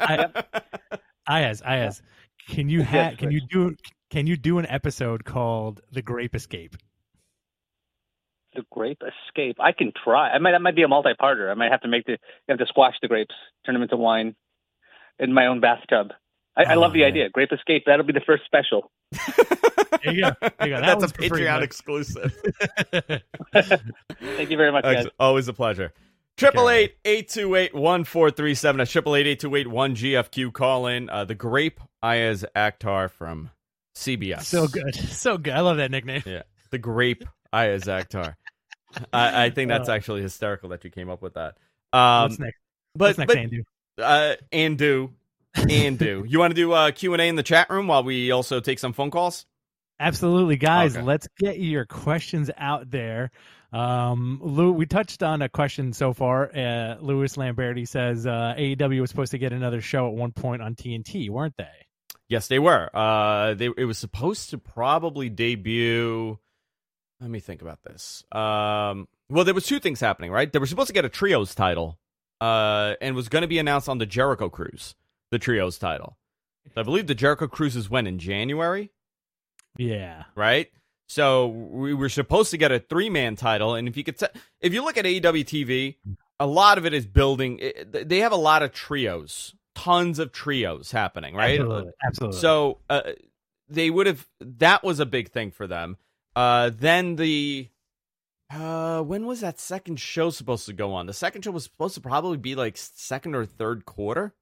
Ayaz, can you do an episode called The Grape Escape? The Grape Escape. I can try. That might be a multi-parter. I might have to squash the grapes, turn them into wine in my own bathtub. I love the idea. Grape Escape. That'll be the first special. There you go. That's a Patreon exclusive. Thank you very much, guys. Always a pleasure. 888-828-1437. That's 888-828-1GFQ. Call in. The Grape Ayaz Akhtar from CBS. So good. So good. I love that nickname. Yeah. The Grape Ayaz Akhtar. I think that's actually hysterical that you came up with that. What's next? Andu? Andu. You want to do Q&A in the chat room while we also take some phone calls? Absolutely, guys. Okay. Let's get your questions out there. Lou, we touched on a question so far. Louis Lamberti says AEW was supposed to get another show at one point on TNT, weren't they? Yes, they were. It was supposed to probably debut. Let me think about this. Well, there was two things happening, right? They were supposed to get a Trios title, and was going to be announced on the Jericho Cruise, the Trios title. I believe the Jericho Cruise is when, in January? Yeah. Right? So we were supposed to get a 3-man title, and if you look at AEW TV, a lot of it is building. They have a lot of trios, tons of trios happening, right? Absolutely. So they would have. That was a big thing for them. Then when was that second show supposed to go on? The second show was supposed to probably be like second or third quarter.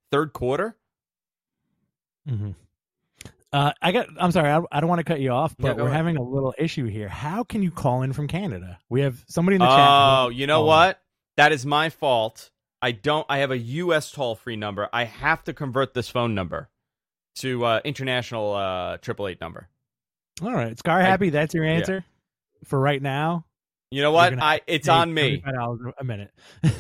Mm-hmm. I'm sorry, I don't want to cut you off, but we're having a little issue here. How can you call in from Canada? We have somebody in the chat. Oh, you know what? That is my fault. I have a U.S. toll-free number. I have to convert this phone number to international 888 number. All right, Scar Happy, that's your answer for right now. You know what? It's on me. $35 a minute.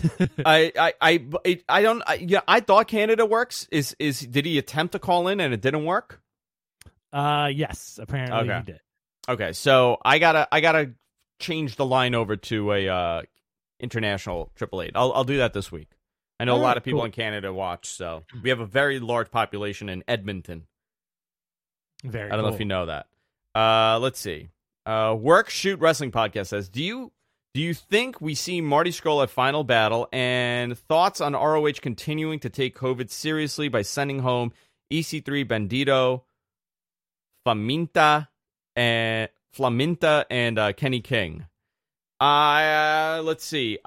I thought Canada works. Did he attempt to call in and it didn't work? Yes, apparently he did. Okay, so I gotta change the line over to a international 888. I'll do that this week. I know a lot of people in Canada watch, so we have a very large population in Edmonton. I don't know if you know that. Let's see. Work Shoot Wrestling Podcast says, Do you think we see Marty Scurll at Final Battle, and thoughts on ROH continuing to take COVID seriously by sending home EC3, Bandito, Flaminta, and Kenny King? Let's see.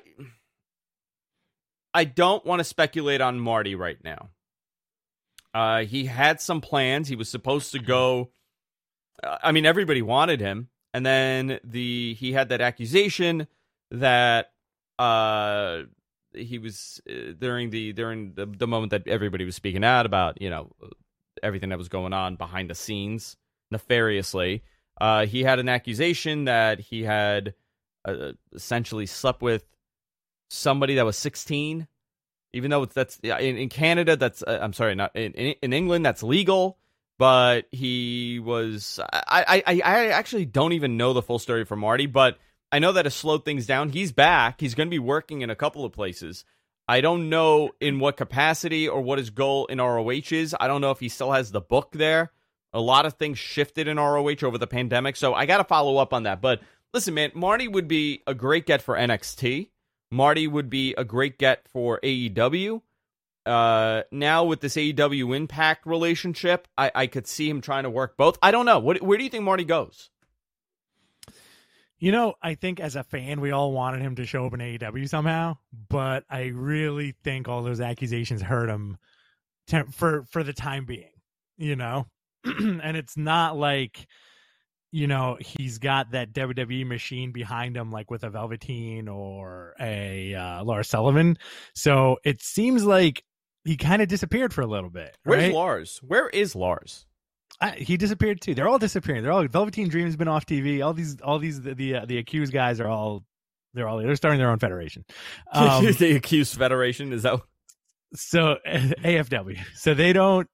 I don't want to speculate on Marty right now. He had some plans. He was supposed to go. I mean, everybody wanted him, and then he had that accusation that he was during the moment that everybody was speaking out about, everything that was going on behind the scenes nefariously. He had an accusation that he had essentially slept with somebody that was 16, even though that's in Canada. That's I'm sorry, not in England. That's legal, but he was. I actually don't even know the full story for Marty, but I know that has slowed things down. He's back. He's going to be working in a couple of places. I don't know in what capacity or what his goal in ROH is. I don't know if he still has the book there. A lot of things shifted in ROH over the pandemic, so I got to follow up on that. But listen, man, Marty would be a great get for NXT. Marty would be a great get for AEW. Now with this AEW Impact relationship, I could see him trying to work both. I don't know. Where do you think Marty goes? I think as a fan, we all wanted him to show up in AEW somehow, but I really think all those accusations hurt him for the time being, and it's not like, he's got that WWE machine behind him, like with a Velveteen or a Lars Sullivan. So it seems like he kind of disappeared for a little bit. Where's right? Lars? Where is Lars? He disappeared too. They're all disappearing. They're all Velveteen Dream's been off TV. All these the accused guys are they're starting their own federation. The accused federation, is that? So AFW. So they don't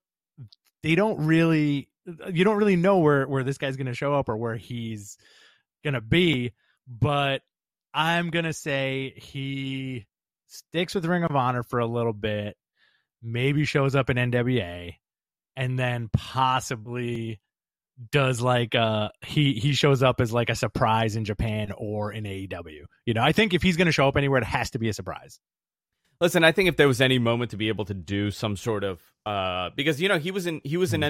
really, you don't really know where this guy's going to show up or where he's going to be, but I'm going to say he sticks with Ring of Honor for a little bit, maybe shows up in NWA, and then possibly does like he shows up as like a surprise in Japan or in AEW. I think if he's going to show up anywhere, it has to be a surprise. Listen, I think if there was any moment to be able to do some sort of because he was in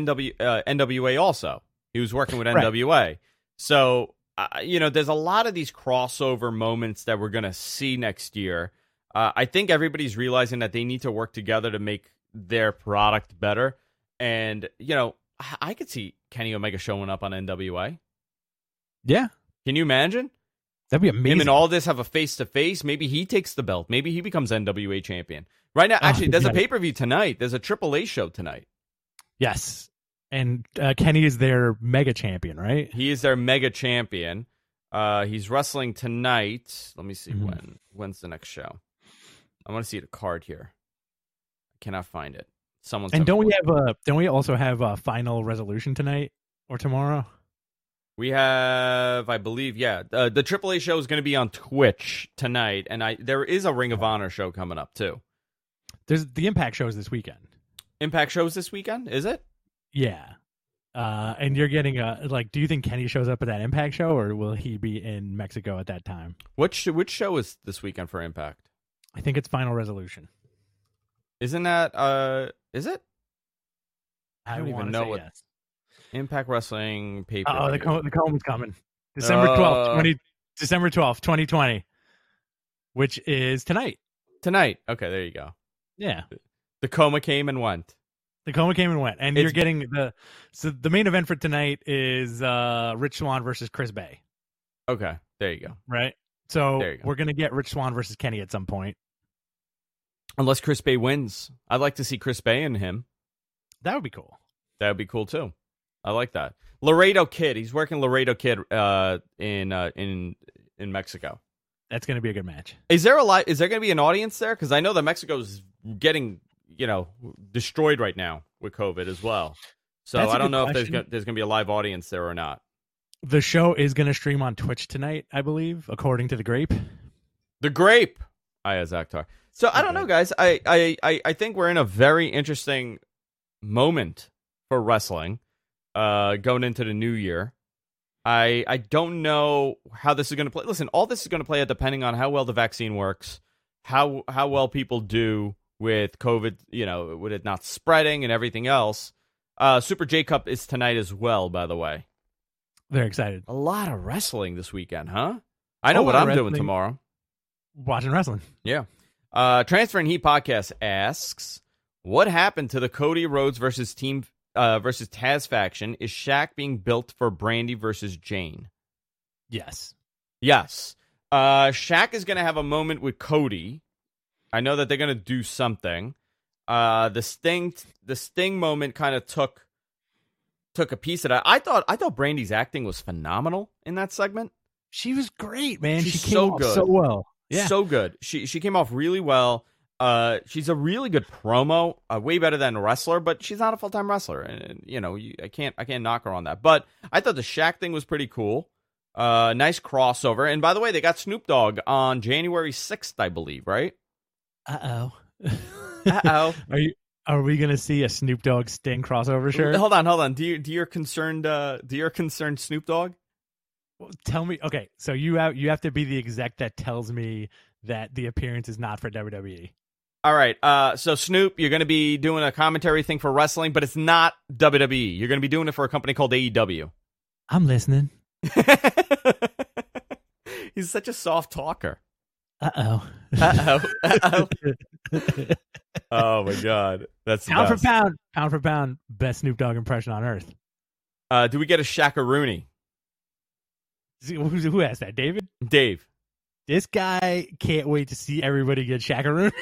NWA also. He was working with NWA. Right. So there's a lot of these crossover moments that we're going to see next year. I think everybody's realizing that they need to work together to make their product better. And, I could see Kenny Omega showing up on NWA. Yeah. Can you imagine? That'd be amazing. Him and Aldis have a face-to-face. Maybe he takes the belt. Maybe he becomes NWA champion. Right now, actually, there's a pay-per-view tonight. There's a AAA show tonight. Yes. And Kenny is their mega champion, right? He is their mega champion. He's wrestling tonight. Let me see when's the next show. I want to see the card here. I cannot find it. And don't we also have a Final Resolution tonight or tomorrow? We have, I believe, the AAA show is going to be on Twitch tonight, and there is a Ring of Honor show coming up too. There's the Impact shows this weekend. Impact shows this weekend, is it? Yeah. And you're getting do you think Kenny shows up at that Impact show, or will he be in Mexico at that time? Which show is this weekend for Impact? I think it's Final Resolution. Isn't that is it? I don't even know what. Yes. Impact Wrestling paper. Oh, the Come's coming. December 12th, 2020, which is tonight. Tonight. Okay, there you go. Yeah. The Coma came and went. And you're getting the main event for tonight is Rich Swann versus Chris Bay. Okay, there you go. Right? So we're going to get Rich Swann versus Kenny at some point. Unless Chris Bay wins. I'd like to see Chris Bay and him. That would be cool. That would be cool too. I like that. Laredo Kid. He's working Laredo Kid in Mexico. That's going to be a good match. Is there going to be an audience there? Because I know that Mexico's getting destroyed right now with COVID as well. So I don't know if there's going to be a live audience there or not. The show is going to stream on Twitch tonight, I believe, according to The Grape. The Grape. Ayaz Akhtar. So I don't know, guys. I think we're in a very interesting moment for wrestling. Going into the new year. I don't know how this is going to play. Listen, all this is going to play out depending on how well the vaccine works, how well people do with COVID, with it not spreading and everything else. Super J Cup is tonight as well, by the way. Very excited. A lot of wrestling this weekend, huh? I know what I'm wrestling. doing tomorrow. Watching wrestling. Yeah. Transfer and Heat podcast asks, what happened to the Cody Rhodes versus Taz faction? Is Shaq being built for Brandy versus Jane? Yes. Yes. Shaq is going to have a moment with Cody. I know that they're going to do something. The Sting moment kind of took a piece of that. I thought Brandy's acting was phenomenal in that segment. She was great, man. She's she came so off good. so well. Yeah. So good. She came off really well. She's a really good promo, way better than a wrestler, but she's not a full-time wrestler, and I can't knock her on that. But I thought the Shaq thing was pretty cool. Nice crossover. And by the way, they got Snoop Dogg on January 6th, I believe, right? Uh-oh. Are we gonna see a Snoop Dogg Sting crossover shirt? Hold on. Do you're concerned Snoop Dogg? Tell me. Okay, so you have to be the exec that tells me that the appearance is not for WWE. All right. So Snoop, you're going to be doing a commentary thing for wrestling, but it's not WWE. You're going to be doing it for a company called AEW. I'm listening. He's such a soft talker. Uh-oh. Oh my God, that's the pound best. pound for pound, best Snoop Dogg impression on earth. Do we get a Shaq-a-Rooney? Who asked that? David? Dave. This guy can't wait to see everybody get Shaq-a-Rooney.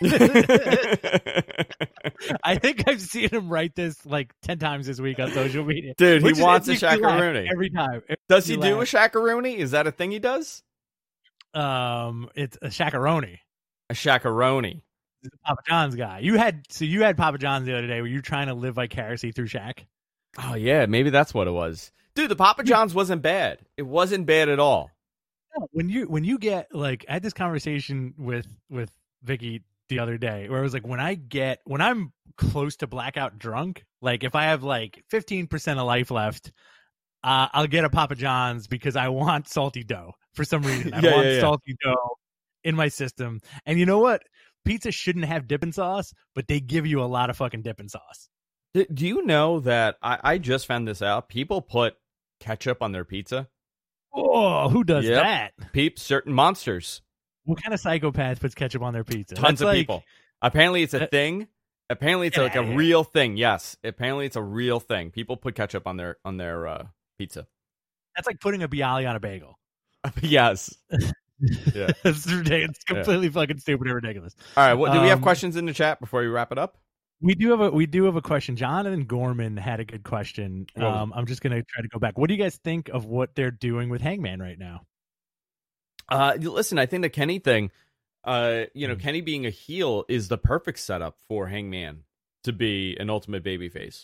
I think I've seen him write this like 10 times this week on social media. Dude, he wants a Shaq-a-Rooney every time. Does he do a Shaq-a-Rooney? Is that a thing he does? It's a Shaq-a-Rooney. A Shaq-a-Rooney. He's a Papa John's guy. You had Papa John's the other day. Were you trying to live vicariously through Shaq? Oh yeah, maybe that's what it was. Dude, the Papa John's wasn't bad. It wasn't bad at all. When you get like, I had this conversation with Vicky the other day where it was like, when I'm close to blackout drunk, like if I have like 15% of life left, I'll get a Papa John's because I want salty dough for some reason. I want salty dough in my system. And you know what? Pizza shouldn't have dipping sauce, but they give you a lot of fucking dipping sauce. Do you know that I just found this out? People put ketchup on their pizza. Oh, who does that? Peeps, certain monsters. What kind of psychopath puts ketchup on their pizza? Tons of people. Apparently it's a thing. Apparently it's like a real thing. Yes. Apparently it's a real thing. People put ketchup on their pizza. That's like putting a Bialy on a bagel. Yes. Yeah. It's ridiculous. It's completely fucking stupid and ridiculous. All right. Well, do we have questions in the chat before we wrap it up? We do have a question. Jonathan Gorman had a good question. I'm just gonna try to go back. What do you guys think of what they're doing with Hangman right now? Listen, I think the Kenny thing, Kenny being a heel is the perfect setup for Hangman to be an ultimate babyface.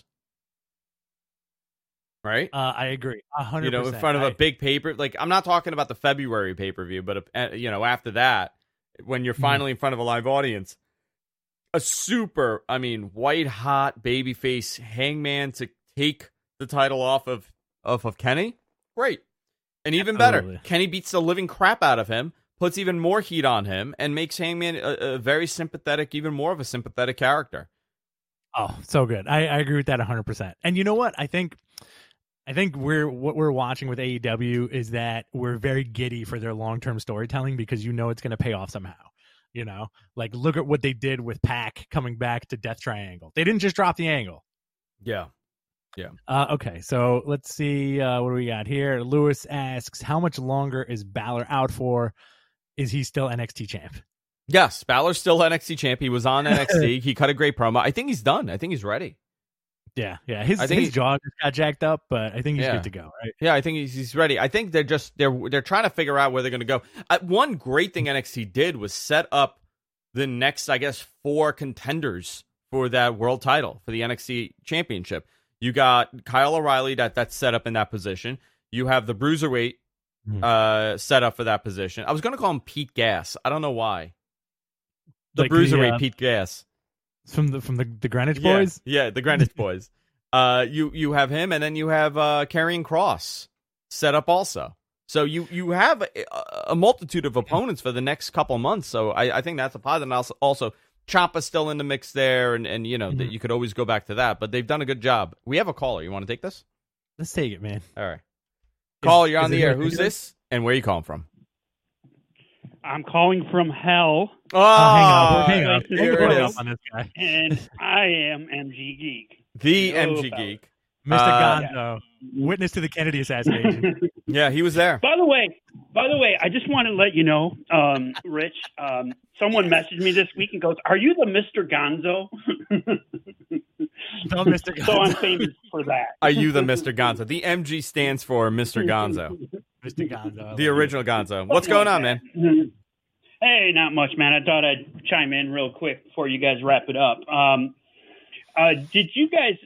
Right? I agree. 100%. In front of a big paper. Like, I'm not talking about the February pay-per-view, but after that, when you're finally in front of a live audience, a super, white hot babyface Hangman to take the title off of Kenny. Great. And even better, Kenny beats the living crap out of him, puts even more heat on him, and makes Hangman a very sympathetic, even more of a sympathetic character. Oh, so good. I agree with that 100%. And you know what? I think what we're watching with AEW is that we're very giddy for their long-term storytelling because it's going to pay off somehow. Like look at what they did with Pac coming back to Death Triangle. They didn't just drop the angle. Yeah. Okay, so let's see what do we got here. Lewis asks, how much longer is Balor out for? Is he still NXT champ? Yes, Balor's still NXT champ. He was on NXT. He cut a great promo. I think he's done. I think he's ready. Yeah. His jaw just got jacked up, but I think he's good to go, right? Yeah, I think he's ready. I think they're trying to figure out where they're going to go. One great thing NXT did was set up the next, 4 contenders for that world title, for the NXT championship. You got Kyle O'Reilly that's set up in that position. You have the Bruiserweight set up for that position. I was going to call him Pete Gas. I don't know why. The Bruiserweight Pete Gas. From the Greenwich Boys? Yeah, the Greenwich Boys. You have him, and then you have Karrion Kross set up also. So you have a multitude of opponents for the next couple months. So I think that's a positive. And also Ciampa's still in the mix there, and that you could always go back to that. But they've done a good job. We have a caller. You want to take this? Let's take it, man. All right. Caller, you're on the air. Who's this? And where are you calling from? I'm calling from hell, Hang up. Here Hang it up is. on this guy. and I am MG Geek. The Hello, MG fellas. Geek. Mr. Uh, Gonzo, witness to the Kennedy assassination. Yeah, he was there. By the way, I just want to let you know, Rich. Someone messaged me this week and goes, "Are you the Mr. Gonzo?" Tell Mr. So I'm Gonzo. famous for that. Are you the Mr. Gonzo? The MG stands for Mr. Gonzo, Mr. Gonzo. the original Gonzo. What's going on, man? Hey, not much, man. I thought I'd chime in real quick before you guys wrap it up. Did you guys?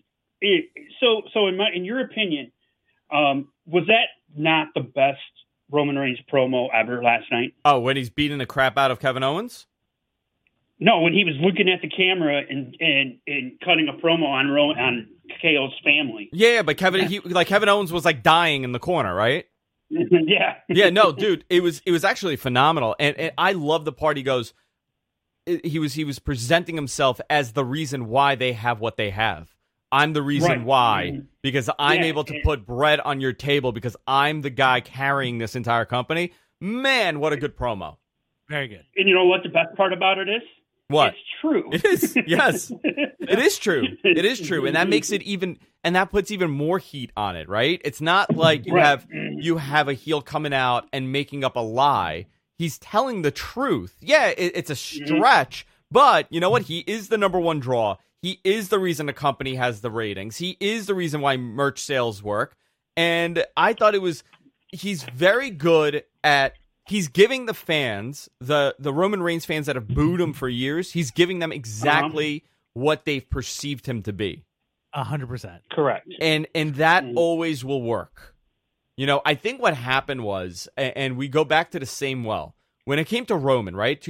So in your opinion, was that not the best Roman Reigns promo ever last night? Oh, when he's beating the crap out of Kevin Owens? No, when he was looking at the camera and cutting a promo on KO's family. Yeah, but Kevin Owens was like dying in the corner, right? Yeah. Yeah, no, dude, it was actually phenomenal, and I love the part. He goes, he was presenting himself as the reason why they have what they have. I'm the reason Right. why, because I'm Yeah, able to put bread on your table because I'm the guy carrying this entire company. Man, what a good promo. Very good. And you know what the best part about it is? What? It's true. It is, yes. It is true. It is true. And that makes it and that puts even more heat on it, right? It's not like you have a heel coming out and making up a lie. He's telling the truth. Yeah, it's a stretch, but you know what? He is the number one draw. He is the reason the company has the ratings. He is the reason why merch sales work. And I thought he's very good at, he's giving the fans, the Roman Reigns fans that have booed him for years, he's giving them exactly what they've perceived him to be. 100%. Correct. And that always will work. You know, I think what happened was, and we go back to the same well, when it came to Roman, right?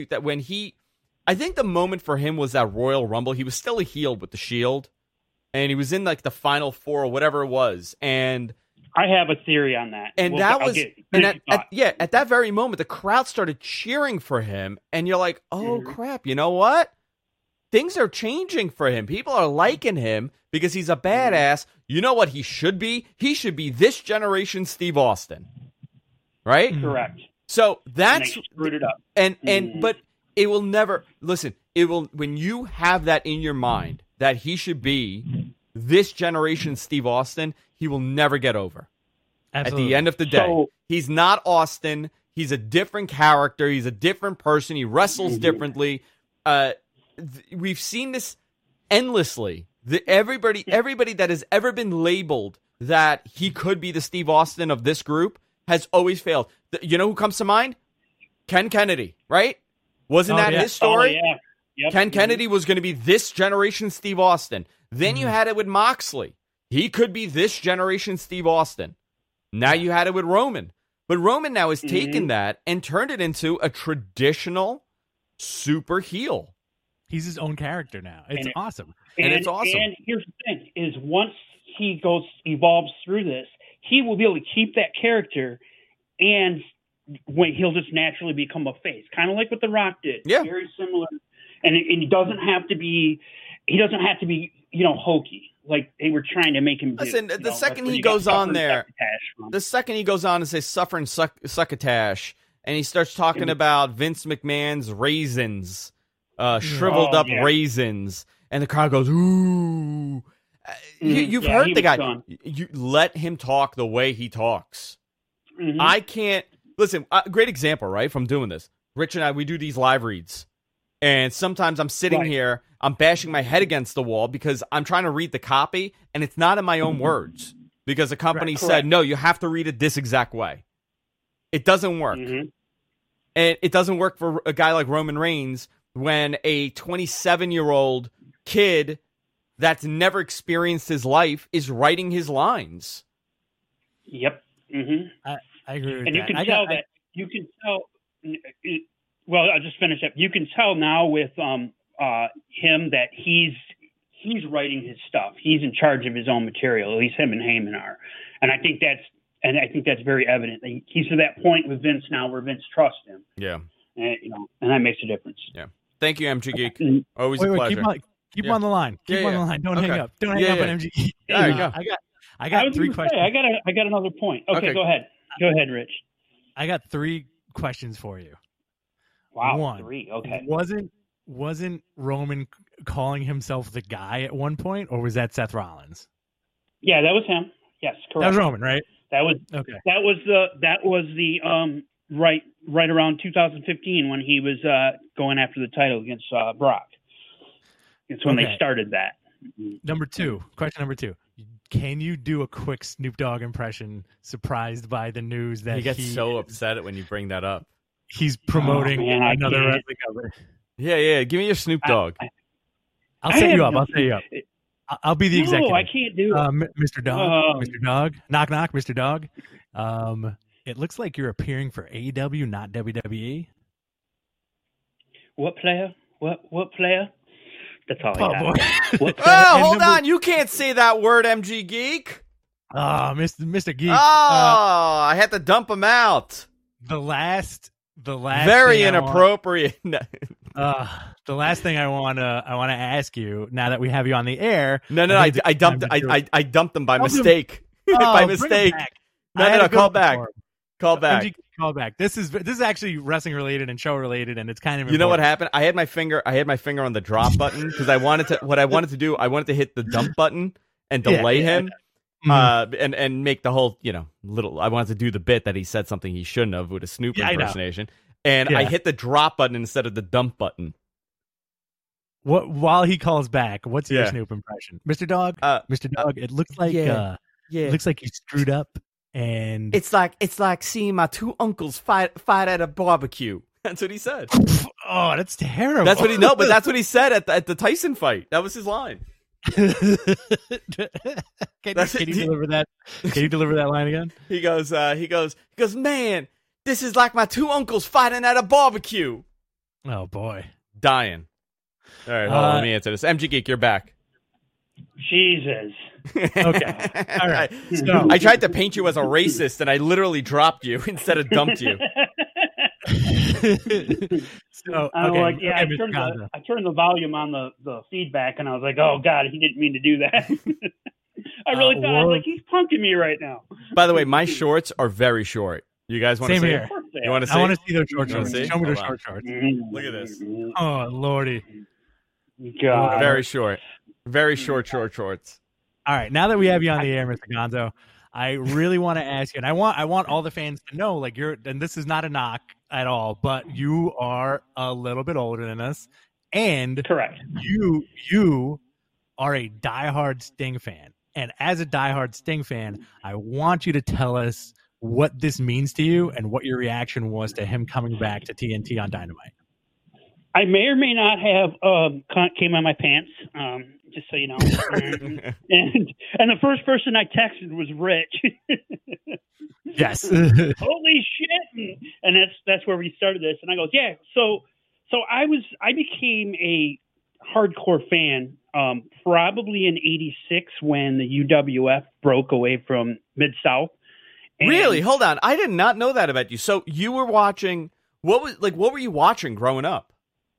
I think the moment for him was that Royal Rumble. He was still a heel with the Shield, and he was in like the Final Four or whatever it was. And I have a theory on that. And at that very moment, the crowd started cheering for him, and you're like, oh crap, you know what? Things are changing for him. People are liking him because he's a badass. You know what he should be? He should be this generation Steve Austin. Right? Correct. So And that's they screwed it up. but it will never when you have that in your mind that he should be this generation Steve Austin, he will never get over. Absolutely. At the end of the day, he's not Austin. He's a different character. He's a different person. He wrestles differently. We've seen this endlessly. Everybody that has ever been labeled that he could be the Steve Austin of this group has always failed. You know who comes to mind? Ken Kennedy, right? Wasn't that his story? Oh, yeah. Yep. Ken Kennedy was going to be this generation Steve Austin. Then you had it with Moxley. He could be this generation Steve Austin. Now you had it with Roman. But Roman now has taken that and turned it into a traditional super heel. He's his own character now. It's awesome. And it's awesome. And here's the thing, is once he evolves through this, he will be able to keep that character, and when he'll just naturally become a face. Kind of like what The Rock did. Yeah. Very similar. And he doesn't have to be, hokey, like they were trying to make him do. Listen, the second he goes on there, the second he goes on and says suffering succotash, and he starts talking about Vince McMahon's raisins, shriveled up raisins, and the crowd goes, ooh. You've heard the guy. Gone. You let him talk the way he talks. Mm-hmm. I can't. Listen, great example, right, from doing this. Rich and I, we do these live reads. And sometimes I'm sitting here, I'm bashing my head against the wall because I'm trying to read the copy, and it's not in my own words. Because the company said, no, you have to read it this exact way. It doesn't work. And it doesn't work for a guy like Roman Reigns when a 27-year-old kid that's never experienced his life is writing his lines. Yep. Mm-hmm. I agree with and that. You can tell. Well, I'll just finish up. You can tell now with him that he's writing his stuff. He's in charge of his own material. At least him and Heyman are, and I think that's very evident. He's to that point with Vince now, where Vince trusts him. Yeah, and that makes a difference. Yeah. Thank you, MG Geek. Always wait, a pleasure. Keep him on the line. Keep him on the line. Don't hang up. Don't hang up on MG Geek. There you go. I got 3 questions. I got another point. Okay, go ahead. Go ahead, Rich. I got 3 questions for you. Wow, One. 3. Okay. Wasn't Roman calling himself the guy at one point, or was that Seth Rollins? Yeah, that was him. Yes, correct. That was Roman, right? That was Okay. That was the right around 2015 when he was going after the title against Brock. It's when they started that. Question number 2. Can you do a quick Snoop Dogg impression, surprised by the news that He gets so upset when you bring that up. He's promoting another wrestling company? Yeah. Give me your Snoop Dogg. I'll set you up. I'll be the executive. No, I can't do it. Mr. Dog. Mr. Dog. Knock, knock, Mr. Dog. It looks like you're appearing for AEW, not WWE. What player? What player? That's all I got. Boy. Oh, hold on. You can't say that word, MG Geek. Mr. Geek. I had to dump him out. The last very inappropriate. The last thing I wanna ask you, now that we have you on the air. No, I dumped them by mistake. By mistake. No, call back. Call back. Call back. This is actually wrestling related and show related, and it's kind of You know what happened? I had my finger on the drop button because I wanted to hit the dump button and delay him. And make the whole, I wanted to do the bit that he said something he shouldn't have with a Snoop impersonation. And I hit the drop button instead of the dump button. While he calls back, what's your Snoop impression? Mr. Dog? Mr. Dog, it looks like it looks like you screwed up, and it's like seeing my 2 uncles fight at a barbecue. That's what he said. Oh, that's terrible. That's what that's what he said at the Tyson fight. That was his line. Can you deliver that? Can you deliver that line again? He goes, man, this is like my 2 uncles fighting at a barbecue. Oh boy, dying. All right, hold on, let me answer this. MG Geek, you're back. Jesus. Okay, all right. So I tried to paint you as a racist, and I literally dropped you instead of dumped you. I turned the volume on the feedback, and I was like, "Oh God, he didn't mean to do that." I really thought I was like, he's punking me right now. By the way, my shorts are very short. You guys want to see? Here. You want to see? I want to see those short shorts. Show me those short shorts. Look at this. Oh Lordy, God, very short, very short shorts. All right, now that we have you on the air, Mr. Gonzo, I really want to ask you, and I want all the fans to know, like, and this is not a knock at all, but you are a little bit older than us, and correct. You are a diehard Sting fan, and as a diehard Sting fan, I want you to tell us what this means to you and what your reaction was to him coming back to TNT on Dynamite. I may or may not have came on my pants. Just so you know, and the first person I texted was Rich. Yes. Holy shit! And that's where we started this. And I goes, yeah. So I became a hardcore fan probably in '86 when the UWF broke away from Mid-South. Really? Hold on. I did not know that about you. So you were watching what were you watching growing up?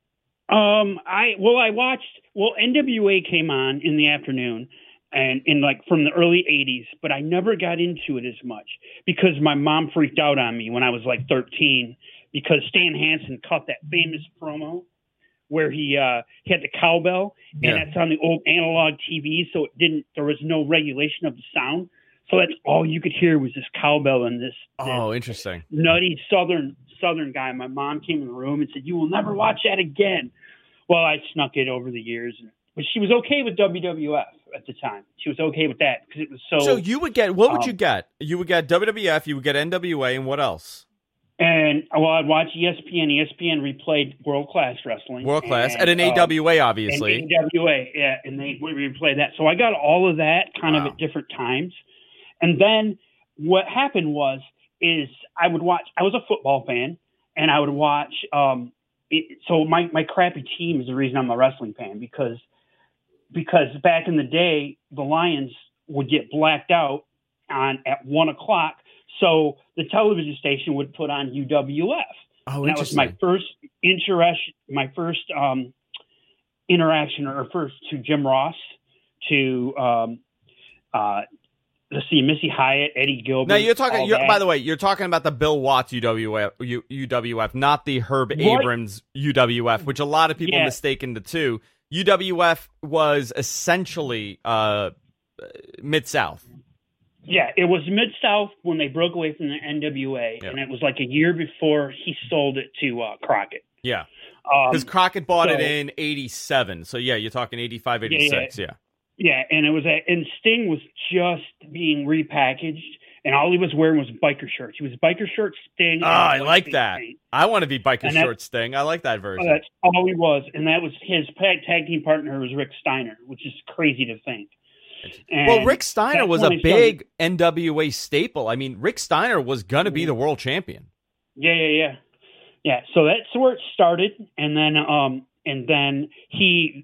I watched NWA came on in the afternoon and from the early 80s, but I never got into it as much because my mom freaked out on me when I was like 13 because Stan Hansen cut that famous promo where he had the cowbell and that's on the old analog TV, so there was no regulation of the sound. So that's all you could hear was this cowbell and this interesting. Nutty Southern guy. My mom came in the room and said, "You will never watch that again." Well, I snuck it over the years, but she was okay with WWF at the time. She was okay with that because it was so. So you would get what would you get? You would get WWF, you would get NWA, and what else? And I'd watch ESPN. ESPN replayed World Class Wrestling. World Class and an AWA, obviously. And AWA, yeah, and they would replay that. So I got all of that kind of at different times. And then what happened is I would watch. I was a football fan, and I would watch. So my crappy team is the reason I'm a wrestling fan because back in the day the Lions would get blacked out at 1:00, so the television station would put on UWF. Oh, and that was my first interaction or first to Jim Ross, to let's see, Missy Hyatt, Eddie Gilbert. Now you're talking. By the way, you're talking about the Bill Watts UWF, not the Herb Abrams UWF, which a lot of people mistake into two. UWF was essentially Mid-South. Yeah, it was Mid-South when they broke away from the NWA, and it was like a year before he sold it to Crockett. Yeah, because Crockett bought it in 87. So, yeah, you're talking 85, 86, Yeah, and it was and Sting was just being repackaged, and all he was wearing was biker shirts. He was biker short Sting. Oh, I like that. I want to be biker short Sting. I like that version. That's all he was, and that was his tag team partner was Rick Steiner, which is crazy to think. And well, Rick Steiner was a big NWA staple. I mean, Rick Steiner was going to be the world champion. Yeah. So that's where it started, and then he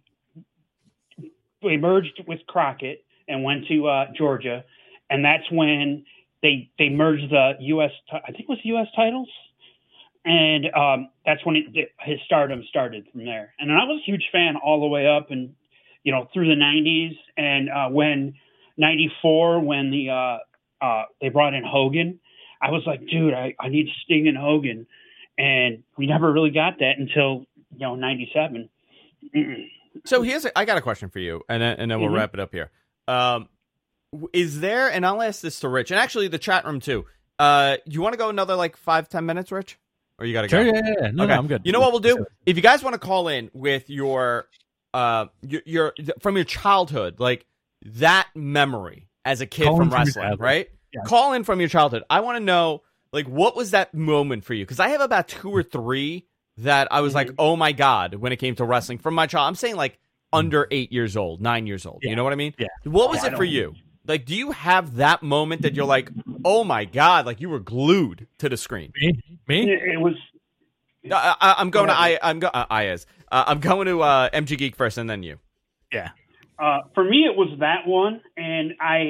merged with Crockett and went to Georgia, and that's when they merged the U.S. I think it was U.S. titles, and that's when his stardom started from there. And I was a huge fan all the way up and through the 90s, and when 94 when they brought in Hogan, I was like, dude, I need Sting and Hogan, and we never really got that until 97. So I got a question for you, and then we'll wrap it up here. Is there, and I'll ask this to Rich, and actually the chat room too. You want to go another 5-10 minutes, Rich, or you got to go? Sure, yeah. No, I'm good. You know what we'll do? If you guys want to call in with your from your childhood, that memory as a kid from wrestling, right? Yeah. Call in from your childhood. I want to know, what was that moment for you? Because I have about 2 or 3 that I was like, oh my God, when it came to wrestling from my child. I'm saying under 8 years old, 9 years old. Yeah. You know what I mean? Yeah. What was it for you? Do you have that moment that you're like, oh my God, you were glued to the screen? Me? It was. I'm going to Ayaz. I'm going to MG Geek first, and then you. Yeah. For me, it was that one, and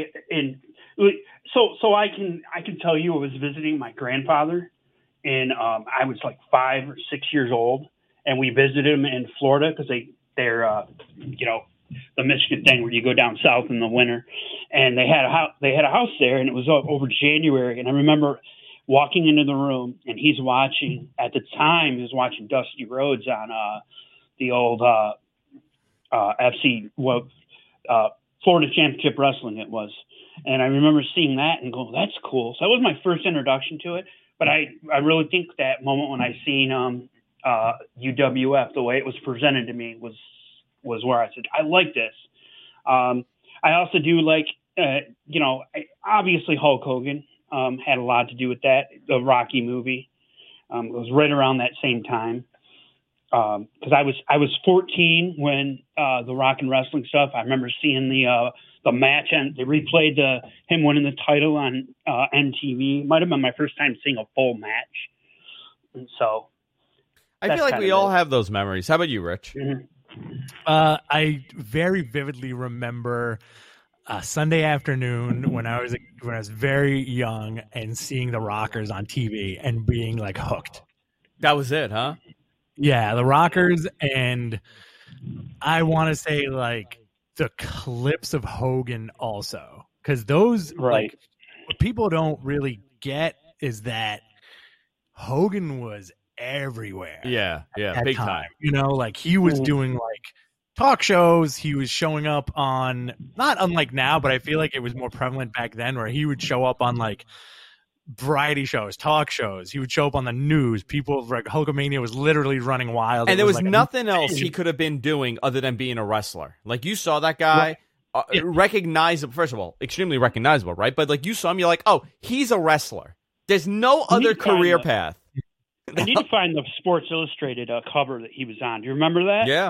so I can tell you, I was visiting my grandfather, and I was 5 or 6 years old, and we visited him in Florida because they're the Michigan thing where you go down south in the winter, and they had a house there, and it was over January, and I remember walking into the room, and he was watching Dusty Rhodes on the old FC Florida Championship Wrestling it was. And I remember seeing that and going, that's cool. So that was my first introduction to it. But I really think that moment when I seen UWF, the way it was presented to me was where I said, I like this. I also do obviously Hulk Hogan. Had a lot to do with that. The Rocky movie. It was right around that same time. Because I was 14 when the Rock and Wrestling stuff. I remember seeing the match, and they replayed him winning the title on MTV. Might have been my first time seeing a full match. And so I feel like we all have those memories. How about you, Rich? Mm-hmm. I very vividly remember Sunday afternoon when I was very young and seeing the Rockers on TV and being hooked. That was it, huh? Yeah, the Rockers, and I want to say the clips of Hogan also, because those what people don't really get is that Hogan was everywhere. Yeah, big time. He was doing talk shows. He was showing up on, not unlike now, but I feel like it was more prevalent back then, where he would show up on variety shows, talk shows. He would show up on the news. People Hulkamania was literally running wild. And there was nothing else he could have been doing other than being a wrestler. You saw that guy, recognizable. First of all, extremely recognizable, right? But you saw him, you're like, oh, he's a wrestler. There's no other career path. I need to find the Sports Illustrated cover that he was on. Do you remember that? Yeah.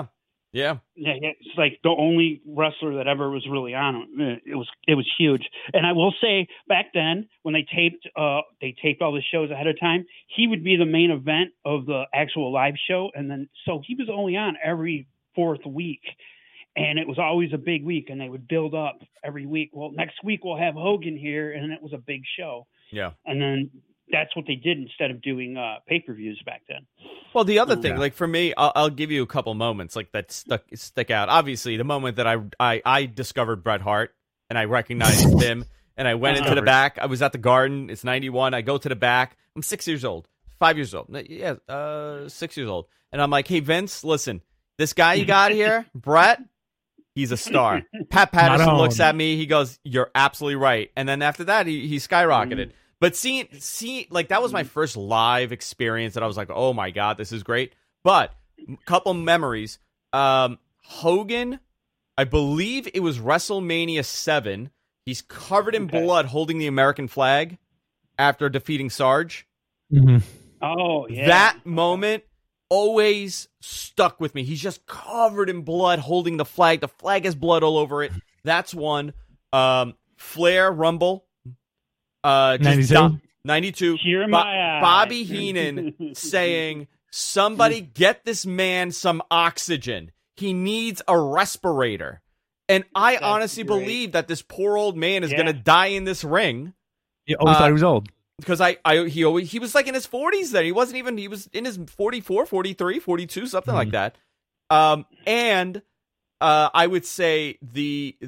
It's the only wrestler that ever was really on it. It was huge. And I will say, back then when they taped all the shows ahead of time, he would be the main event of the actual live show, and then so he was only on every 4th week, and it was always a big week, and they would build up every week. Well, next week we'll have Hogan here, and it was a big show. Yeah, and then that's what they did instead of doing pay-per-views back then. Well, the other thing, for me, I'll give you a couple moments that stick out. Obviously, the moment that I discovered Bret Hart and I recognized him And I went into the back. I was at the Garden. It's 91. I go to the back. I'm 6 years old. 5 years old. Yeah, 6 years old. And I'm like, hey, Vince, listen, this guy you got here, Brett, he's a star. Pat Patterson looks at me. He goes, you're absolutely right. And then after that, he skyrocketed. But seeing, like, that was my first live experience that I was like, oh, my God, this is great. But a couple memories. Hogan, I believe it was WrestleMania 7. He's covered in blood holding the American flag after defeating Sarge. Mm-hmm. Oh, yeah. That moment always stuck with me. He's just covered in blood holding the flag. The flag has blood all over it. That's one. Flair Rumble. 92. 92. Tear in my eye. Bobby Heenan saying, somebody get this man some oxygen. He needs a respirator. And I honestly believe that this poor old man is going to die in this ring. You always thought he was old. Because he was like in his 40s then. He wasn't even, he was in his 44, 43, 42, something like that. And I would say the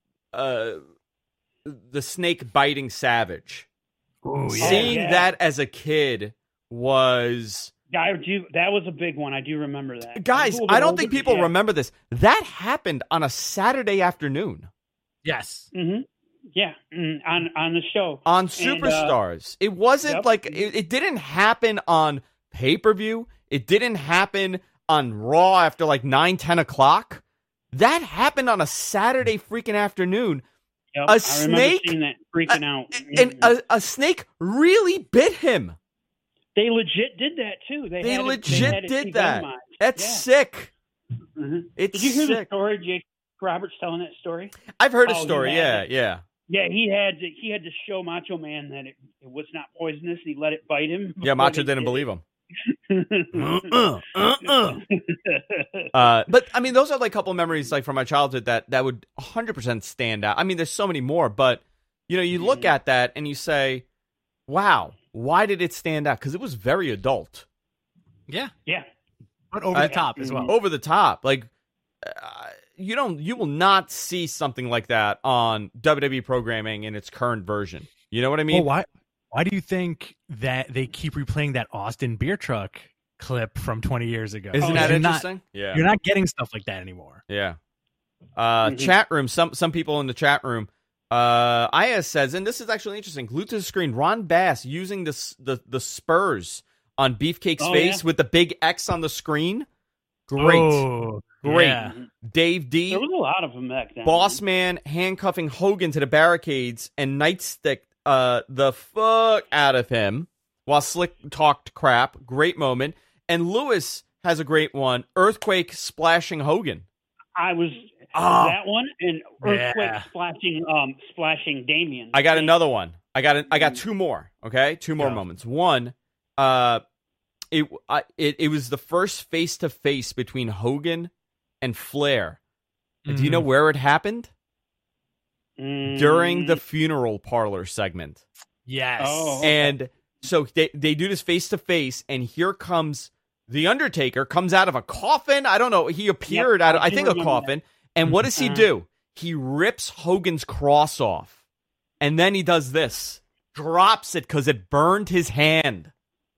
snake biting Savage. Ooh, Seeing that as a kid was... That was a big one. I do remember that. Guys, I don't think people remember this. That happened on a Saturday afternoon. Yes. Mm-hmm. Yeah, on the show. On Superstars. It wasn't like... It didn't happen on pay-per-view. It didn't happen on Raw after like 9, 10 o'clock. That happened on a Saturday freaking afternoon. Yep, A I snake... remember seeing that freaking out. And a snake really bit him. They legit did that, too. They legit did that. demonized. That's sick. Mm-hmm. It's Did you hear sick. the story, Jake Roberts telling that story? I've heard a story, yeah. Yeah, he had to show Macho Man that it was not poisonous, and he let it bite him. Yeah, Macho didn't believe him. But But, I mean, those are like a couple memories like from my childhood that would 100% stand out. I mean, there's so many more, but, you know, you look at that and you say, wow, why did it stand out? Because it was very adult. Yeah. Yeah. But over the top as well. Over the top. Like, you will not see something like that on WWE programming in its current version. You know what I mean? Well, why do you think that they keep replaying that Austin beer truck clip from 20 years ago? Isn't that interesting? You're not getting stuff like that anymore. Yeah. Chat room. Some people in the chat room. Aya says, and this is actually interesting. Glued to the screen. Ron Bass using the spurs on Beefcake's face with the big X on the screen. Great. Oh, Great. Yeah. Dave D. There was a lot of them back then. Boss Man handcuffing Hogan to the barricades and nightstick the fuck out of him while Slick talked crap. Great moment. And Lewis has a great one. Earthquake splashing Hogan. I was that one and Earthquake splashing Damien. I got another one. I got two more. Okay, two more moments. One, it was the first face to face between Hogan and Flair. And do you know where it happened? During the funeral parlor segment. Yes. Oh, okay. And so they do this face to face, and here comes the Undertaker. Comes out of a coffin. I don't know. He appeared out of, I think, a coffin. That. And what does he do? He rips Hogan's cross off, and then he does this. Drops it because it burned his hand.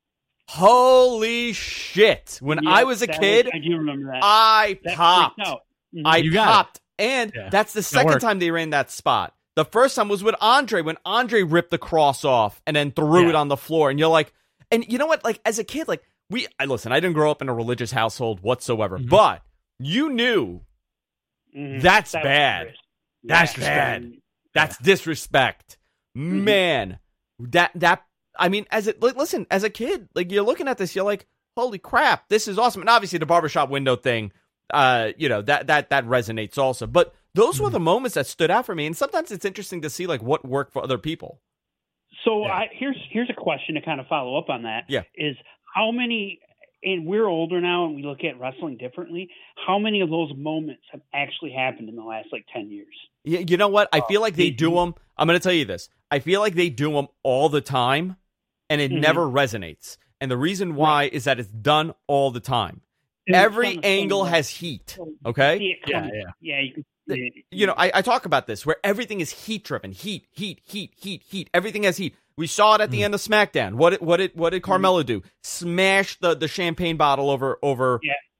Holy shit. When I was a kid, I do remember that. I popped. I popped. And that's the second time they ran that spot. The first time was with Andre, when Andre ripped the cross off and then threw it on the floor. And you're like, and you know what? Like, as a kid, like, listen, I didn't grow up in a religious household whatsoever, but you knew that's bad. That's bad. That's disrespect. Man, I mean, as a kid, like, you're looking at this, you're like, holy crap, this is awesome. And obviously the barbershop window thing, that resonates also. But those were the moments that stood out for me. And sometimes it's interesting to see like what worked for other people. So here's a question to kind of follow up on that. Yeah. Is how many, and we're older now and we look at wrestling differently, how many of those moments have actually happened in the last like 10 years? Yeah, you know what? I feel like they do them. I'm going to tell you this. I feel like they do them all the time and it never resonates. And the reason why is that it's done all the time. And every angle has heat. Okay. Yeah. you know, I talk about this where everything is heat driven, heat. Everything has heat. We saw it at the end of SmackDown. What did Carmella do? Smash the champagne bottle over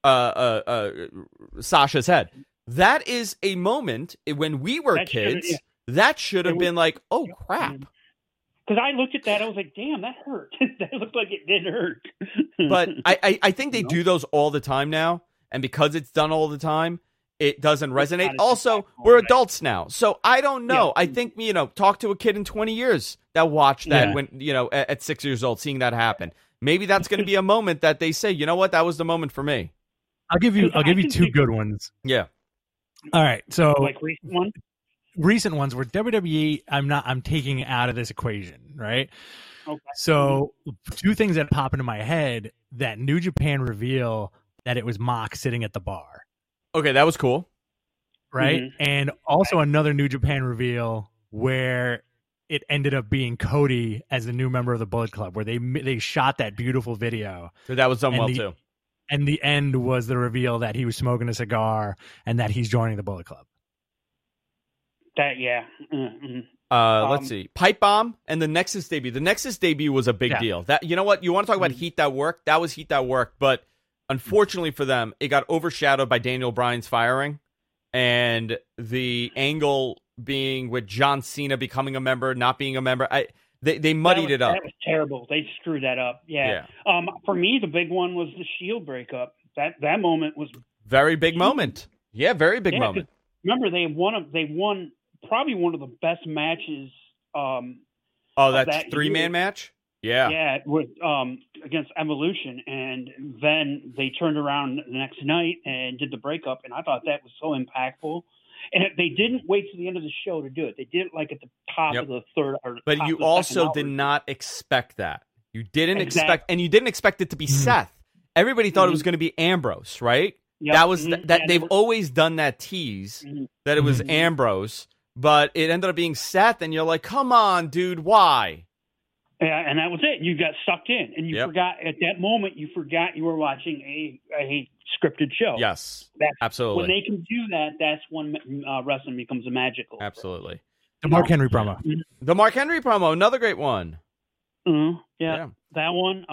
Sasha's head. That is a moment when we were kids. That should have been like, oh crap. Because I looked at that, I was like, damn, that hurt. That looked like it did hurt. But I think they do those all the time now. And because it's done all the time, it doesn't resonate. Also, we're adults now. So I don't know. Yeah. I think, you know, talk to a kid in 20 years that watched that when, you know, at 6 years old, seeing that happen. Maybe that's going to be a moment that they say, you know what, that was the moment for me. I'll give you two good ones. Yeah. All right. So like recent ones where WWE, I'm taking out of this equation, right? Okay. So two things that pop into my head: that New Japan reveal that it was Mox sitting at the bar. Okay, that was cool. Right? Mm-hmm. And also another New Japan reveal where it ended up being Cody as the new member of the Bullet Club, where they shot that beautiful video. So that was done well too. And the end was the reveal that he was smoking a cigar and that he's joining the Bullet Club. Let's see. Pipe Bomb and the Nexus debut. The Nexus debut was a big deal. That, you know what? You want to talk about heat that worked? That was heat that worked. But unfortunately for them, it got overshadowed by Daniel Bryan's firing and the angle being with John Cena becoming a member, not being a member. They muddied it up. That was terrible. They screwed that up. Yeah. For me, the big one was the Shield breakup. That moment was very big moment. Yeah, very big moment. Remember, they won probably one of the best matches. That three-man match? Yeah. Yeah, with against Evolution. And then they turned around the next night and did the breakup, and I thought that was so impactful. And they didn't wait to the end of the show to do it. They did it like at the top of the third. But you also did not expect that. You didn't expect, and you didn't expect it to be Seth. Everybody thought it was going to be Ambrose, right? Yep. That was that they've always done that tease that it was Ambrose, but it ended up being Seth, and you're like, come on, dude, why? Yeah, and that was it. You got sucked in, and you forgot at that moment. You forgot you were watching a scripted show. Yes, absolutely. When they can do that, that's when wrestling becomes magical. Absolutely. The Mark Henry promo. The Mark Henry promo, another great one. Yeah, that one.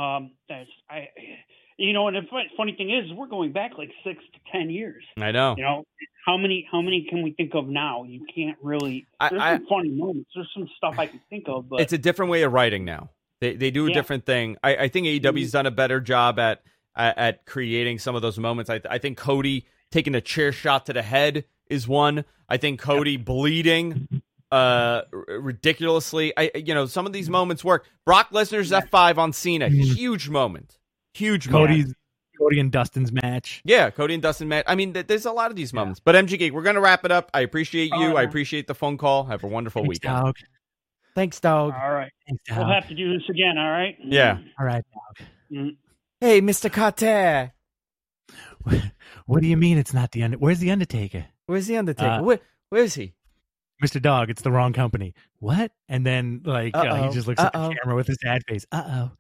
You know, and the funny thing is, we're going back like 6 to 10 years. I know. You know, how many can we think of now? You can't really. There's some funny moments. There's some stuff I can think of, but it's a different way of writing now. They do a different thing. I think AEW's done a better job at creating some of those moments. I think Cody taking a chair shot to the head is one. I think Cody bleeding ridiculously. Some of these moments work. Brock Lesnar's F5 on Cena, huge moment. Huge moment. Cody and Dustin's match. Yeah, Cody and Dustin match. I mean, there's a lot of these moments. But MGG, we're going to wrap it up. I appreciate you. I appreciate the phone call. Have a wonderful weekend. Dog. Thanks, dog. All right. Thanks, dog. We'll have to do this again, all right? Yeah. All right, dog. Hey, Mr. Carter. What do you mean it's not the Undertaker? Where's the Undertaker? Where's the Undertaker? Where is he? Mr. Dog, it's the wrong company. What? And then, he just looks at the camera with his sad face. Uh-oh.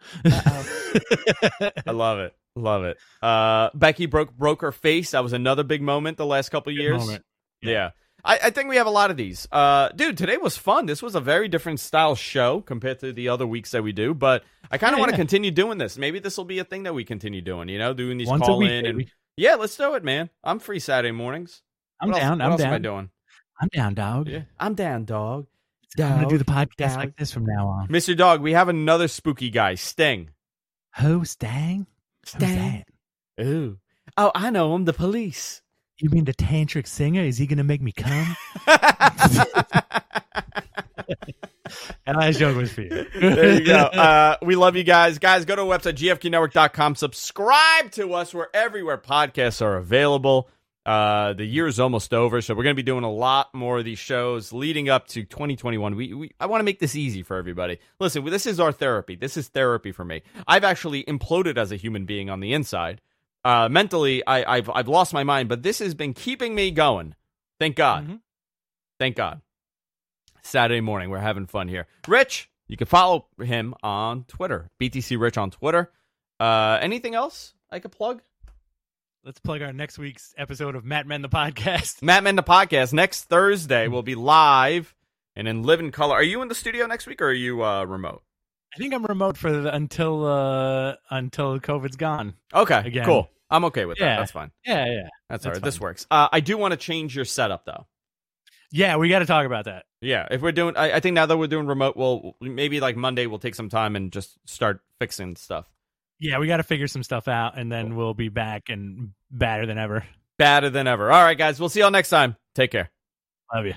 I love it. Love it. Becky broke her face. That was another big moment the last couple of years. Yeah. I think we have a lot of these. Dude, today was fun. This was a very different style show compared to the other weeks that we do, but I kind of want to continue doing this. Maybe this will be a thing that we continue doing, doing these once call a week, in. baby. Yeah, let's do it, man. I'm free Saturday mornings. I'm down. What else am I doing? I'm down, dog. Yeah. I'm down, dog. I'm going to do the podcast like this from now on. Mr. Dog, we have another spooky guy, Sting. Who, Stang? Stang. Ooh. Oh, I know him, the police. You mean the tantric singer? Is he going to make me come? And that joke was for you. There you go. We love you guys. Guys, go to our website, gfqnetwork.com. Subscribe to us. We're everywhere podcasts are available. The year is almost over, so we're going to be doing a lot more of these shows leading up to 2021. I want to make this easy for everybody. Listen, this is our therapy. This is therapy for me. I've actually imploded as a human being on the inside. Mentally, I've lost my mind, but this has been keeping me going. Thank God. Mm-hmm. Thank God. Saturday morning, we're having fun here. Rich, you can follow him on Twitter. BTC Rich on Twitter. Anything else I could plug? Let's plug our next week's episode of Matt Men the Podcast. Matt Men the Podcast next Thursday will be live and in living color. Are you in the studio next week or are you remote? I think I'm remote for until COVID's gone. Okay, Again. cool. I'm okay with that. That's fine. Yeah. That's all right. fine. This works. I do want to change your setup though. Yeah, we got to talk about that. Yeah, if we're doing, I think now that we're doing remote, we'll maybe like Monday we'll take some time and just start fixing stuff. Yeah, we got to figure some stuff out, and then we'll be back and badder than ever. Badder than ever. All right, guys, we'll see y'all next time. Take care.